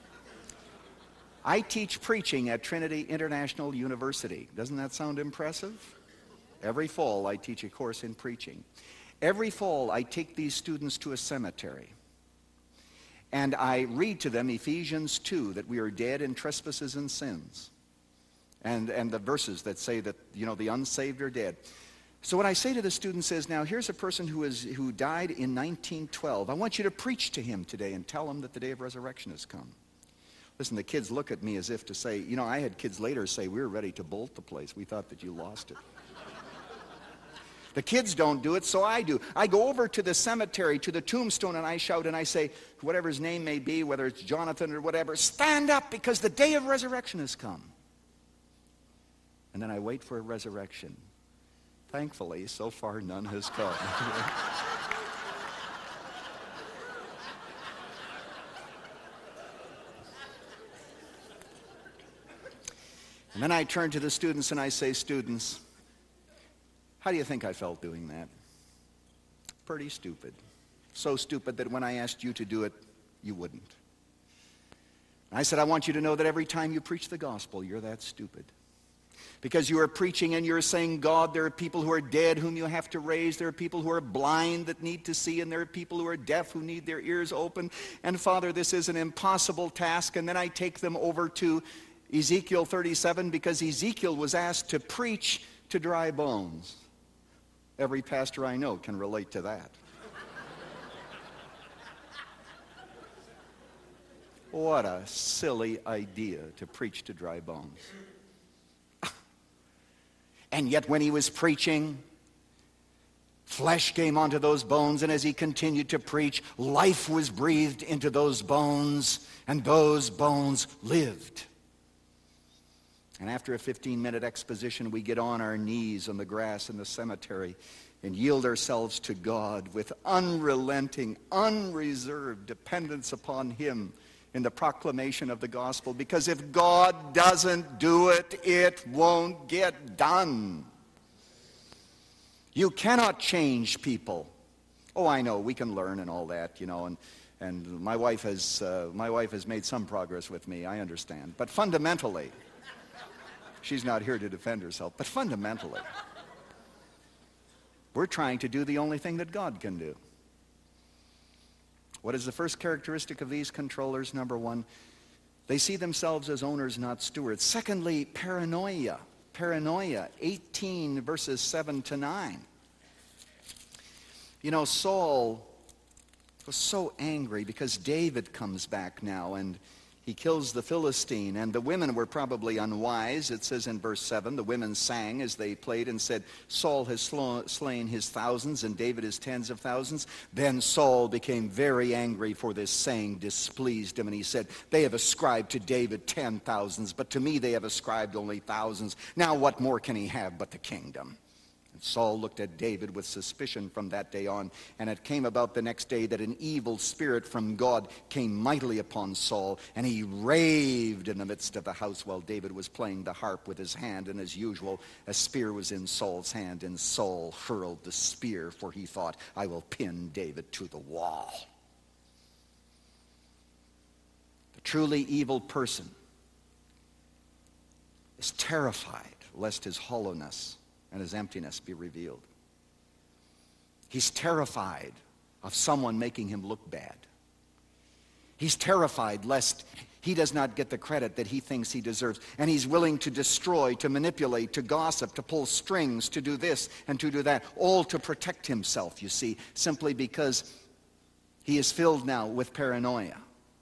A: I teach preaching at Trinity International University. Doesn't that sound impressive? Every fall I teach a course in preaching. Every fall I take these students to a cemetery. And I read to them Ephesians two, that we are dead in trespasses and sins. And, and the verses that say that, you know, the unsaved are dead. So what I say to the students is, now here's a person who, is, who died in nineteen twelve. I want you to preach to him today and tell him that the day of resurrection has come. Listen, the kids look at me as if to say, you know, I had kids later say, we were ready to bolt the place. We thought that you lost it. The kids don't do it, so I do. I go over to the cemetery, to the tombstone, and I shout and I say, whatever his name may be, whether it's Jonathan or whatever, stand up because the day of resurrection has come. And then I wait for a resurrection. Thankfully, so far none has come. And then I turn to the students and I say, students, how do you think I felt doing that? Pretty stupid. So stupid that when I asked you to do it, you wouldn't. And I said, I want you to know that every time you preach the gospel, you're that stupid. Because you are preaching and you're saying, God, there are people who are dead whom you have to raise. There are people who are blind that need to see. And there are people who are deaf who need their ears open. And Father, this is an impossible task. And then I take them over to Ezekiel thirty-seven, because Ezekiel was asked to preach to dry bones. Every pastor I know can relate to that. What a silly idea to preach to dry bones. And yet when he was preaching, Flesh came onto those bones, and as he continued to preach, life was breathed into those bones, and those bones lived. And after a fifteen-minute exposition, we get on our knees on the grass in the cemetery and yield ourselves to God with unrelenting, unreserved dependence upon him in the proclamation of the gospel. Because if God doesn't do it, it won't get done. You cannot change people. Oh, I know, we can learn and all that, you know, and, and my wife has, uh, my wife has made some progress with me, I understand. But fundamentally, she's not here to defend herself, but fundamentally, we're trying to do the only thing that God can do. What is the first characteristic of these controllers? Number one, they see themselves as owners, not stewards. Secondly, paranoia. Paranoia, eighteen verses seven to nine. You know, Saul was so angry because David comes back now and he kills the Philistine, and the women were probably unwise. It says in verse seven, the women sang as they played and said, Saul has sl- slain his thousands and David his tens of thousands. Then Saul became very angry, for this saying displeased him, and he said, they have ascribed to David ten thousands, but to me they have ascribed only thousands. Now what more can he have but the kingdom? And Saul looked at David with suspicion from that day on, and it came about the next day that an evil spirit from God came mightily upon Saul, and he raved in the midst of the house while David was playing the harp with his hand, and as usual, a spear was in Saul's hand, and Saul hurled the spear, for he thought, I will pin David to the wall. The truly evil person is terrified lest his hollowness and his emptiness be revealed. He's terrified of someone making him look bad. He's terrified lest he does not get the credit that he thinks he deserves. And he's willing to destroy, to manipulate, to gossip, to pull strings, to do this and to do that, all to protect himself, you see, simply because he is filled now with paranoia.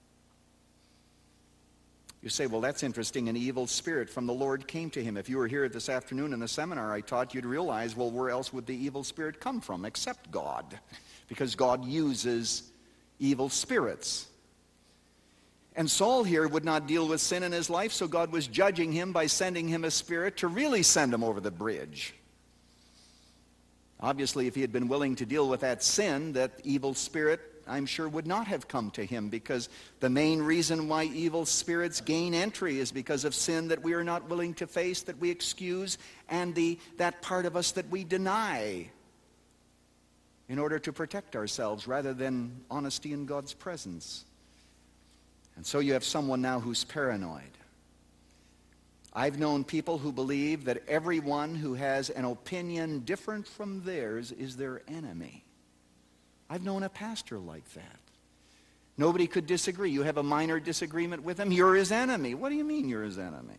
A: You say, well, that's interesting. An evil spirit from the Lord came to him. If you were here this afternoon in the seminar I taught, you'd realize, well, where else would the evil spirit come from except God? Because God uses evil spirits. And Saul here would not deal with sin in his life, so God was judging him by sending him a spirit to really send him over the bridge. Obviously, if he had been willing to deal with that sin, that evil spirit, I'm sure, would not have come to him, because the main reason why evil spirits gain entry is because of sin that we are not willing to face, that we excuse, and the that part of us that we deny in order to protect ourselves rather than honesty in God's presence. And so you have someone now who's paranoid. I've known people who believe that everyone who has an opinion different from theirs is their enemy. I've known a pastor like that. Nobody could disagree. You have a minor disagreement with him, you're his enemy. What do you mean you're his enemy?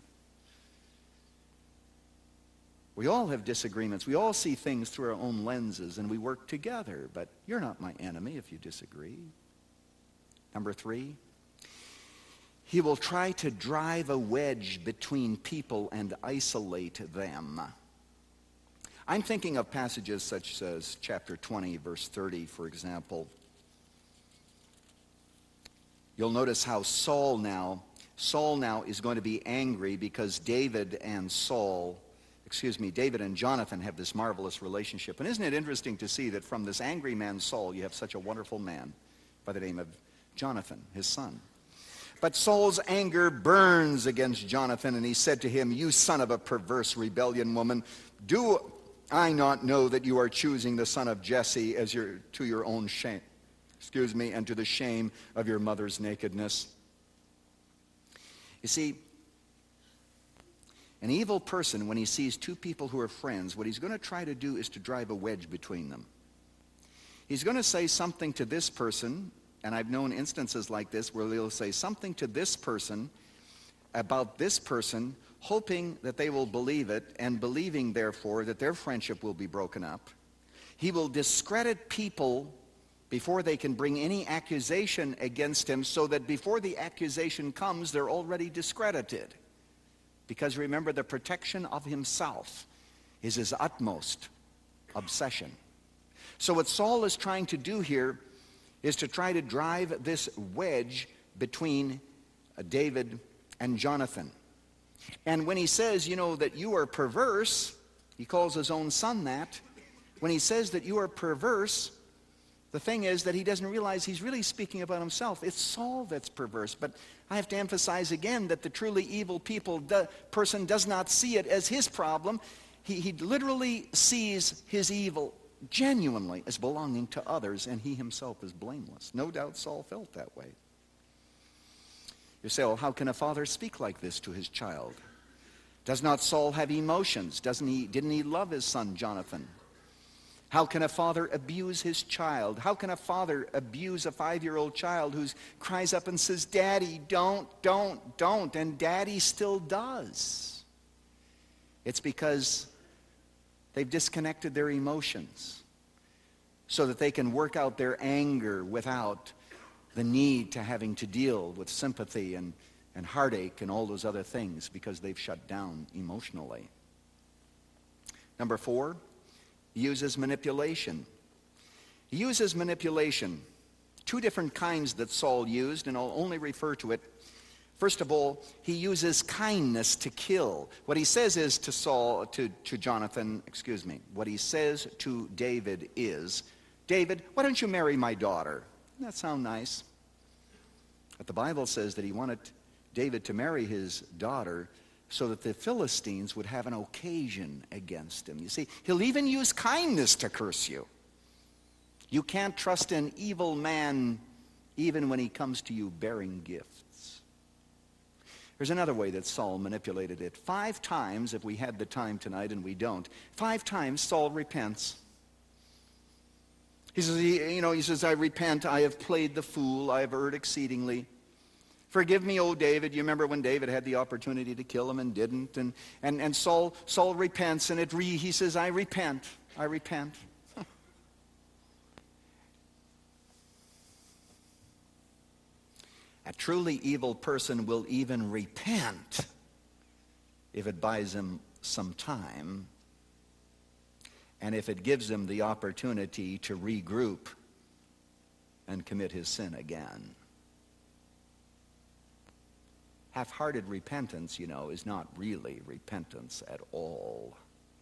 A: We all have disagreements. We all see things through our own lenses, and we work together. But you're not my enemy if you disagree. Number three, he will try to drive a wedge between people and isolate them. I'm thinking of passages such as chapter twenty, verse thirty, for example. You'll notice how Saul now, Saul now is going to be angry because David and Saul, excuse me, David and Jonathan have this marvelous relationship. And isn't it interesting to see that from this angry man Saul, you have such a wonderful man by the name of Jonathan, his son. But Saul's anger burns against Jonathan, and he said to him, you son of a perverse rebellion woman, do I not know that you are choosing the son of Jesse as your to your own shame, excuse me, and to the shame of your mother's nakedness? You see, an evil person, when he sees two people who are friends, what he's going to try to do is to drive a wedge between them. He's going to say something to this person, and I've known instances like this where he'll say something to this person about this person, hoping that they will believe it, and believing, therefore, that their friendship will be broken up. He will discredit people before they can bring any accusation against him, so that before the accusation comes, they're already discredited. Because remember, the protection of himself is his utmost obsession. So what Saul is trying to do here is to try to drive this wedge between uh, David and Jonathan. And when he says, you know, that you are perverse, he calls his own son that. When he says that you are perverse, the thing is that he doesn't realize he's really speaking about himself. It's Saul that's perverse. But I have to emphasize again that the truly evil people, the person does not see it as his problem. He, he literally sees his evil genuinely as belonging to others, and he himself is blameless. No doubt Saul felt that way. You say, well, how can a father speak like this to his child? Does not Saul have emotions? Doesn't he, didn't he love his son Jonathan? How can a father abuse his child? How can a father abuse a five-year-old child who cries up and says, Daddy, don't, don't, don't, and Daddy still does? It's because they've disconnected their emotions so that they can work out their anger without the need to having to deal with sympathy and, and heartache and all those other things because they've shut down emotionally. Number four, he uses manipulation. He uses manipulation. Two different kinds that Saul used, and I'll only refer to it. First of all, he uses kindness to kill. What he says is to Saul, to, to Jonathan, excuse me, what he says to David is, David, why don't you marry my daughter? Doesn't that sound nice? But the Bible says that he wanted David to marry his daughter so that the Philistines would have an occasion against him. You see, he'll even use kindness to curse you. You can't trust an evil man even when he comes to you bearing gifts. There's another way that Saul manipulated it. Five times, if we had the time tonight and we don't, five times Saul repents. He says, he, you know, he says, I repent, I have played the fool, I have erred exceedingly. Forgive me, O David. You remember when David had the opportunity to kill him and didn't? And, and, and Saul, Saul repents, and it re, he says, I repent, I repent. A truly evil person will even repent if it buys him some time and if it gives him the opportunity to regroup and commit his sin again. Half-hearted repentance, you know, is not really repentance at all.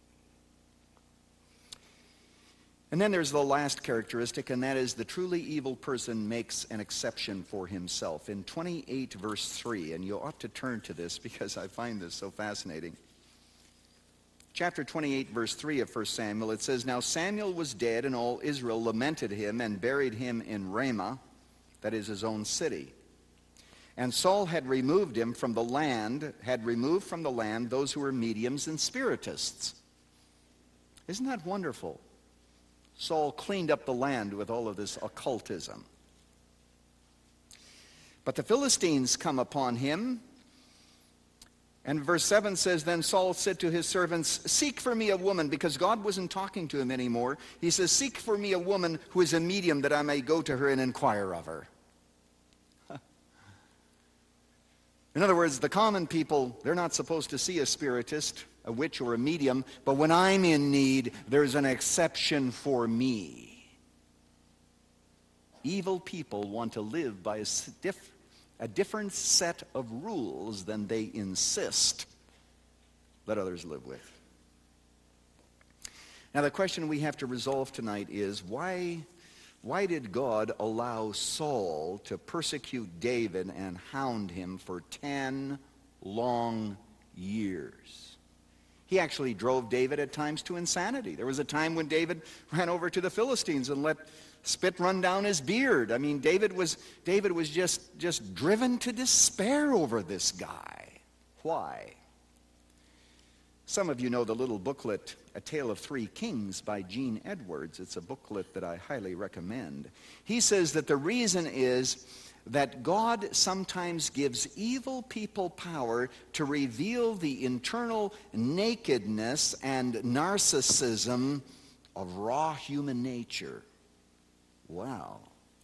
A: And then there's the last characteristic, and that is the truly evil person makes an exception for himself. In twenty-eight verse three, and you ought to turn to this because I find this so fascinating. Chapter twenty-eight verse three of First Samuel, it says, Now Samuel was dead, and all Israel lamented him and buried him in Ramah, that is his own city. And Saul had removed him from the land, had removed from the land those who were mediums and spiritists. Isn't that wonderful? Saul cleaned up the land with all of this occultism. But the Philistines come upon him. And verse seven says, Then Saul said to his servants, Seek for me a woman, because God wasn't talking to him anymore. He says, Seek for me a woman who is a medium, that I may go to her and inquire of her. In other words, the common people, they're not supposed to see a spiritist, a witch, or a medium, but when I'm in need, there's an exception for me. Evil people want to live by a, diff, a different set of rules than they insist let others live with. Now, the question we have to resolve tonight is, why, why did God allow Saul to persecute David and hound him for ten long years? He actually drove David at times to insanity. There was a time when David ran over to the Philistines and let spit run down his beard. I mean, David was, David was just, just driven to despair over this guy. Why? Some of you know the little booklet, A Tale of Three Kings by Gene Edwards. It's a booklet that I highly recommend. He says that the reason is that God sometimes gives evil people power to reveal the internal nakedness and narcissism of raw human nature. Wow.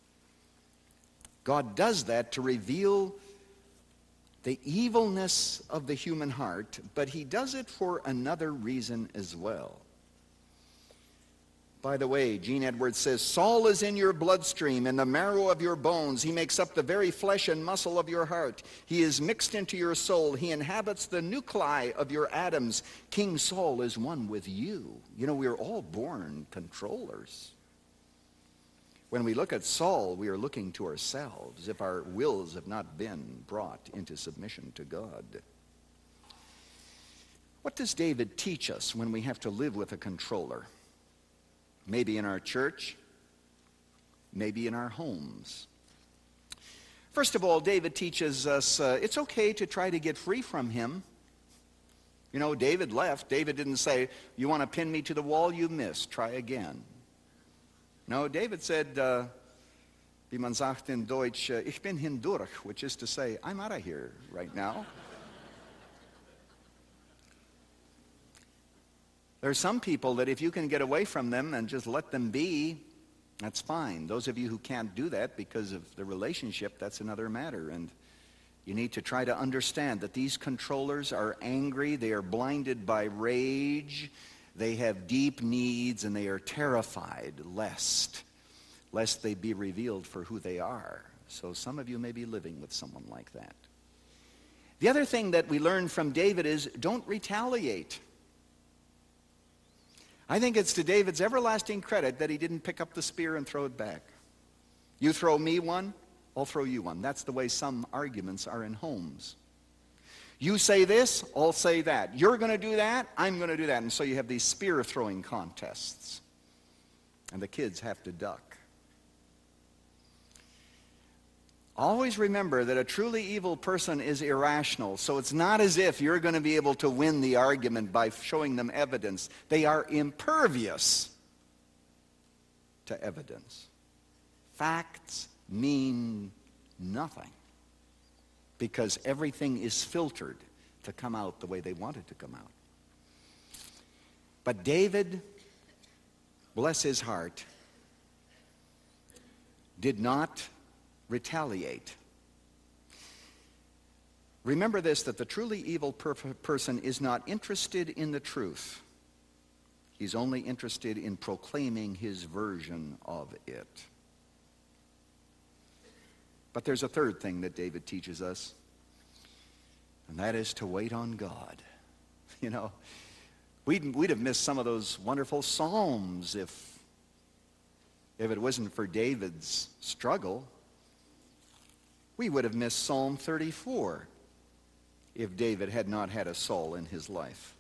A: God does that to reveal the evilness of the human heart, but he does it for another reason as well. By the way, Gene Edwards says, Saul is in your bloodstream, in the marrow of your bones. He makes up the very flesh and muscle of your heart. He is mixed into your soul. He inhabits the nuclei of your atoms. King Saul is one with you. You know, we are all born controllers. When we look at Saul, we are looking to ourselves if our wills have not been brought into submission to God. What does David teach us when we have to live with a controller? Maybe in our church, maybe in our homes. First of all, David teaches us uh, it's okay to try to get free from him. You know, David left. David didn't say, you want to pin me to the wall? You missed. Try again. No, David said, uh, wie man sagt in Deutsch, uh, ich bin hindurch, which is to say, I'm out of here right now. There are some people that if you can get away from them and just let them be, that's fine. Those of you who can't do that because of the relationship, that's another matter. And you need to try to understand that these controllers are angry, they are blinded by rage, they have deep needs, and they are terrified lest, lest they be revealed for who they are. So some of you may be living with someone like that. The other thing that we learn from David is don't retaliate. I think it's to David's everlasting credit that he didn't pick up the spear and throw it back. You throw me one, I'll throw you one. That's the way some arguments are in homes. You say this, I'll say that. You're going to do that, I'm going to do that. And so you have these spear throwing contests. And the kids have to duck. Always remember that a truly evil person is irrational. So it's not as if you're going to be able to win the argument by showing them evidence. They are impervious to evidence. Facts mean nothing because everything is filtered to come out the way they want it to come out. But David, bless his heart, did not retaliate. Remember this, that the truly evil per- person is not interested in the truth. He's only interested in proclaiming his version of it. But there's a third thing that David teaches us, and that is to wait on God. You know, we'd, we'd have missed some of those wonderful Psalms if, if it wasn't for David's struggle. We would have missed Psalm thirty-four if David had not had a Saul in his life.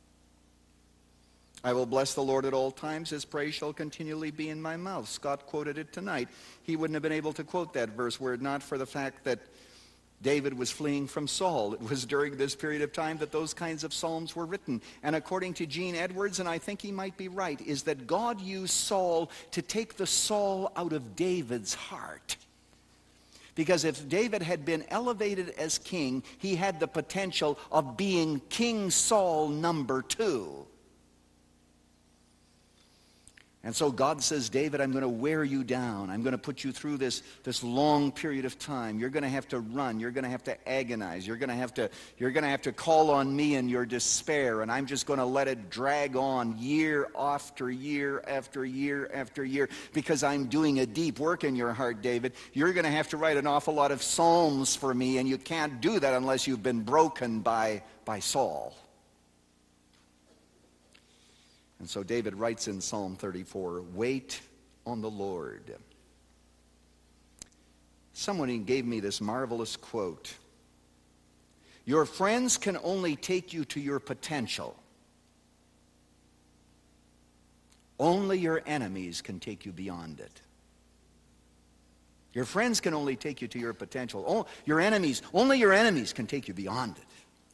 A: I will bless the Lord at all times. His praise shall continually be in my mouth. Scott quoted it tonight. He wouldn't have been able to quote that verse were it not for the fact that David was fleeing from Saul. It was during this period of time that those kinds of psalms were written. And according to Gene Edwards, and I think he might be right, is that God used Saul to take the Saul out of David's heart. Because if David had been elevated as king, he had the potential of being King Saul number two. And so God says, David, I'm going to wear you down. I'm going to put you through this, this long period of time. You're going to have to run. You're going to have to agonize. You're going to have to, you're going to have to call on me in your despair. And I'm just going to let it drag on year after year after year after year because I'm doing a deep work in your heart, David. You're going to have to write an awful lot of psalms for me, and you can't do that unless you've been broken by, by Saul. And so David writes in Psalm thirty-four, wait on the Lord. Someone gave me this marvelous quote. Your friends can only take you to your potential. Only your enemies can take you beyond it. Your friends can only take you to your potential. Oh, your enemies, only your enemies can take you beyond it.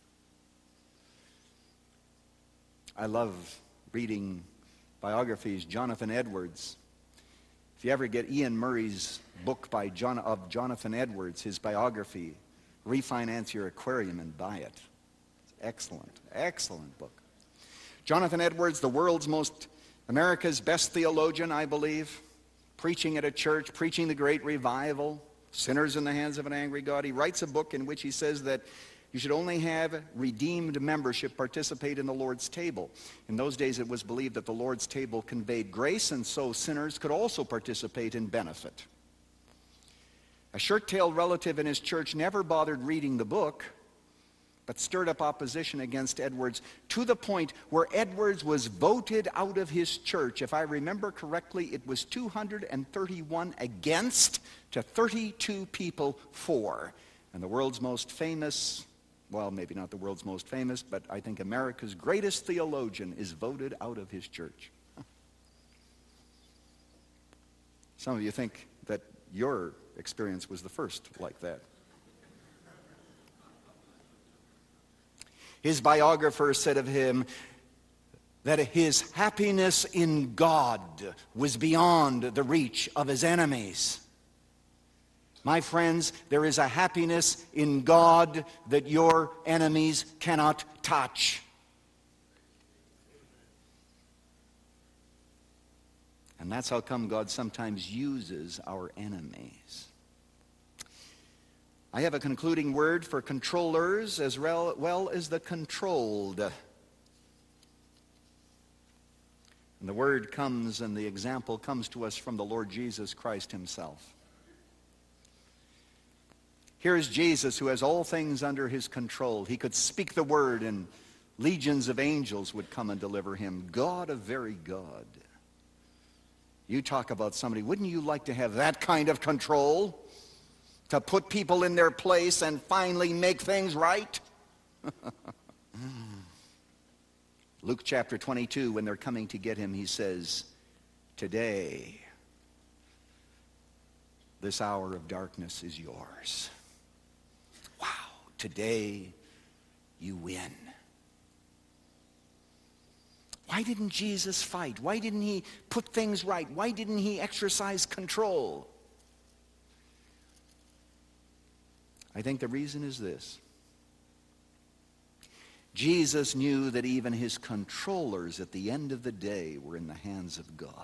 A: I love reading biographies. Jonathan Edwards. If you ever get Ian Murray's book by John, of Jonathan Edwards, his biography, refinance your aquarium and buy it. It's excellent, excellent book. Jonathan Edwards, the world's most, America's best theologian, I believe, preaching at a church, preaching the great revival, sinners in the hands of an angry God. He writes a book in which he says that You should only have redeemed membership participate in the Lord's table. In those days, it was believed that the Lord's table conveyed grace, and so sinners could also participate in benefit. A shirt-tailed relative in his church never bothered reading the book, but stirred up opposition against Edwards to the point where Edwards was voted out of his church. If I remember correctly, it was two hundred thirty-one against to thirty-two people for. And the world's most famous, well, maybe not the world's most famous, but I think America's greatest theologian is voted out of his church. Some of you think that your experience was the first like that. His biographer said of him that his happiness in God was beyond the reach of his enemies. My friends, there is a happiness in God that your enemies cannot touch. And that's how come God sometimes uses our enemies. I have a concluding word for controllers as well as the controlled. And the word comes and the example comes to us from the Lord Jesus Christ himself. Here's Jesus, who has all things under his control. He could speak the word and legions of angels would come and deliver him. God, a very God. You talk about somebody, wouldn't you like to have that kind of control? To put people in their place and finally make things right? Luke chapter twenty-two, when they're coming to get him, he says, today, this hour of darkness is yours. Wow, today you win. Why didn't Jesus fight? Why didn't he put things right? Why didn't he exercise control? I think the reason is this. Jesus knew that even his controllers at the end of the day were in the hands of God.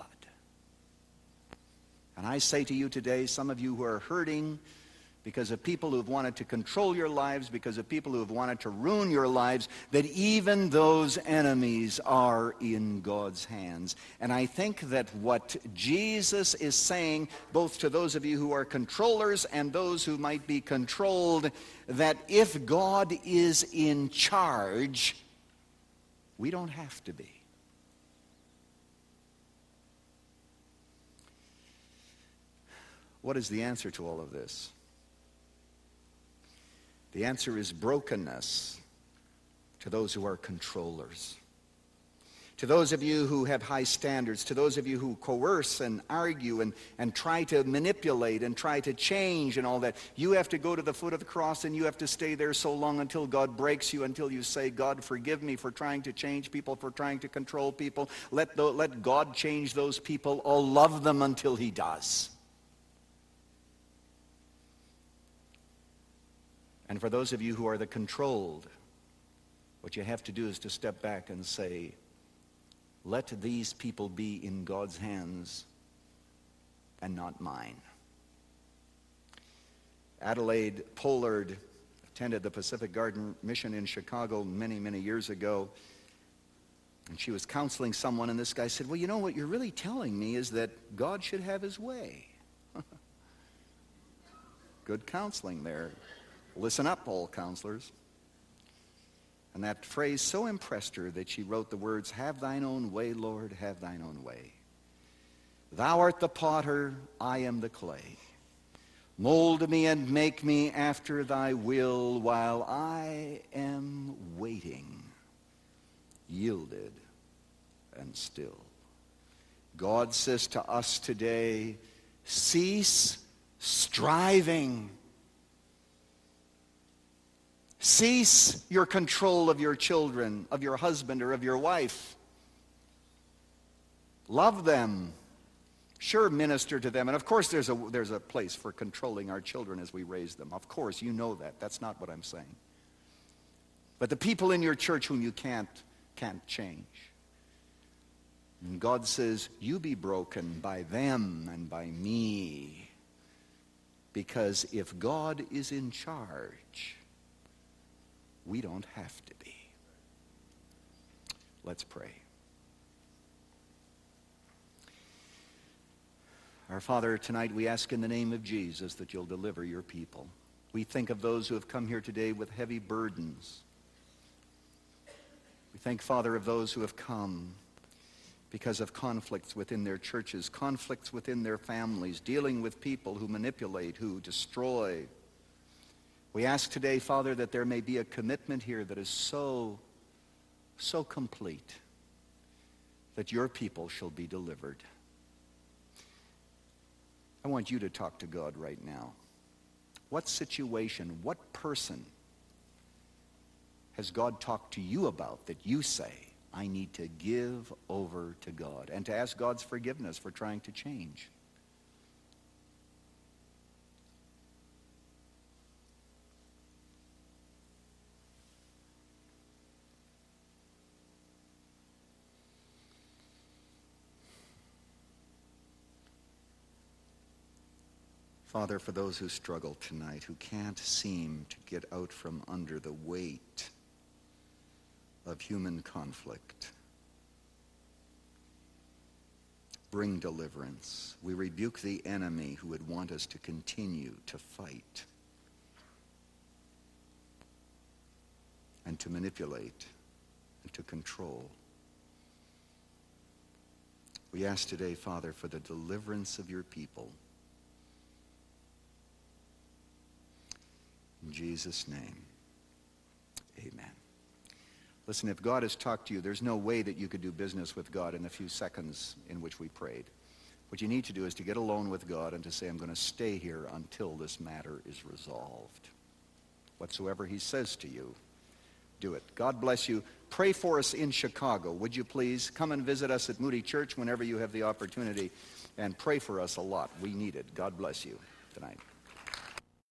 A: And I say to you today, some of you who are hurting because of people who have wanted to control your lives, because of people who have wanted to ruin your lives, that even those enemies are in God's hands. And I think that what Jesus is saying, both to those of you who are controllers and those who might be controlled, that if God is in charge, we don't have to be. What is the answer to all of this? The answer is brokenness to those who are controllers. To those of you who have high standards, to those of you who coerce and argue and, and try to manipulate and try to change and all that, you have to go to the foot of the cross and you have to stay there so long until God breaks you, until you say, God, forgive me for trying to change people, for trying to control people. Let, the, let God change those people. I'll love them until he does. And for those of you who are the controlled, what you have to do is to step back and say, let these people be in God's hands and not mine. Adelaide Pollard attended the Pacific Garden Mission in Chicago many, many years ago. And she was counseling someone, and this guy said, well, you know what you're really telling me is that God should have his way. Good counseling there. Listen up, all counselors. And that phrase so impressed her that she wrote the words, have thine own way, Lord, have thine own way. Thou art the potter, I am the clay. Mold me and make me after thy will while I am waiting, yielded and still. God says to us today, cease striving. Cease your control of your children, of your husband, or of your wife. Love them. Sure, minister to them. And of course there's a, there's a place for controlling our children as we raise them. Of course, you know that. That's not what I'm saying. But the people in your church whom you can't, can't change. And God says, you be broken by them and by me. Because if God is in charge, We don't have to be. Let's pray. Our Father, tonight we ask in the name of Jesus that you'll deliver your people. We think of those who have come here today with heavy burdens. We thank, Father, of those who have come because of conflicts within their churches, conflicts within their families, dealing with people who manipulate, who destroy. We ask today, Father, that there may be a commitment here that is so, so complete that your people shall be delivered. I want you to talk to God right now. What situation, what person has God talked to you about that you say, I need to give over to God, and to ask God's forgiveness for trying to change? Father, for those who struggle tonight, who can't seem to get out from under the weight of human conflict, bring deliverance. We rebuke the enemy who would want us to continue to fight and to manipulate and to control. We ask today, Father, for the deliverance of your people. In Jesus' name, amen. Listen, if God has talked to you, there's no way that you could do business with God in the few seconds in which we prayed. What you need to do is to get alone with God and to say, I'm going to stay here until this matter is resolved. Whatsoever he says to you, do it. God bless you. Pray for us in Chicago, would you please? Come and visit us at Moody Church whenever you have the opportunity, and pray for us a lot. We need it. God bless you tonight.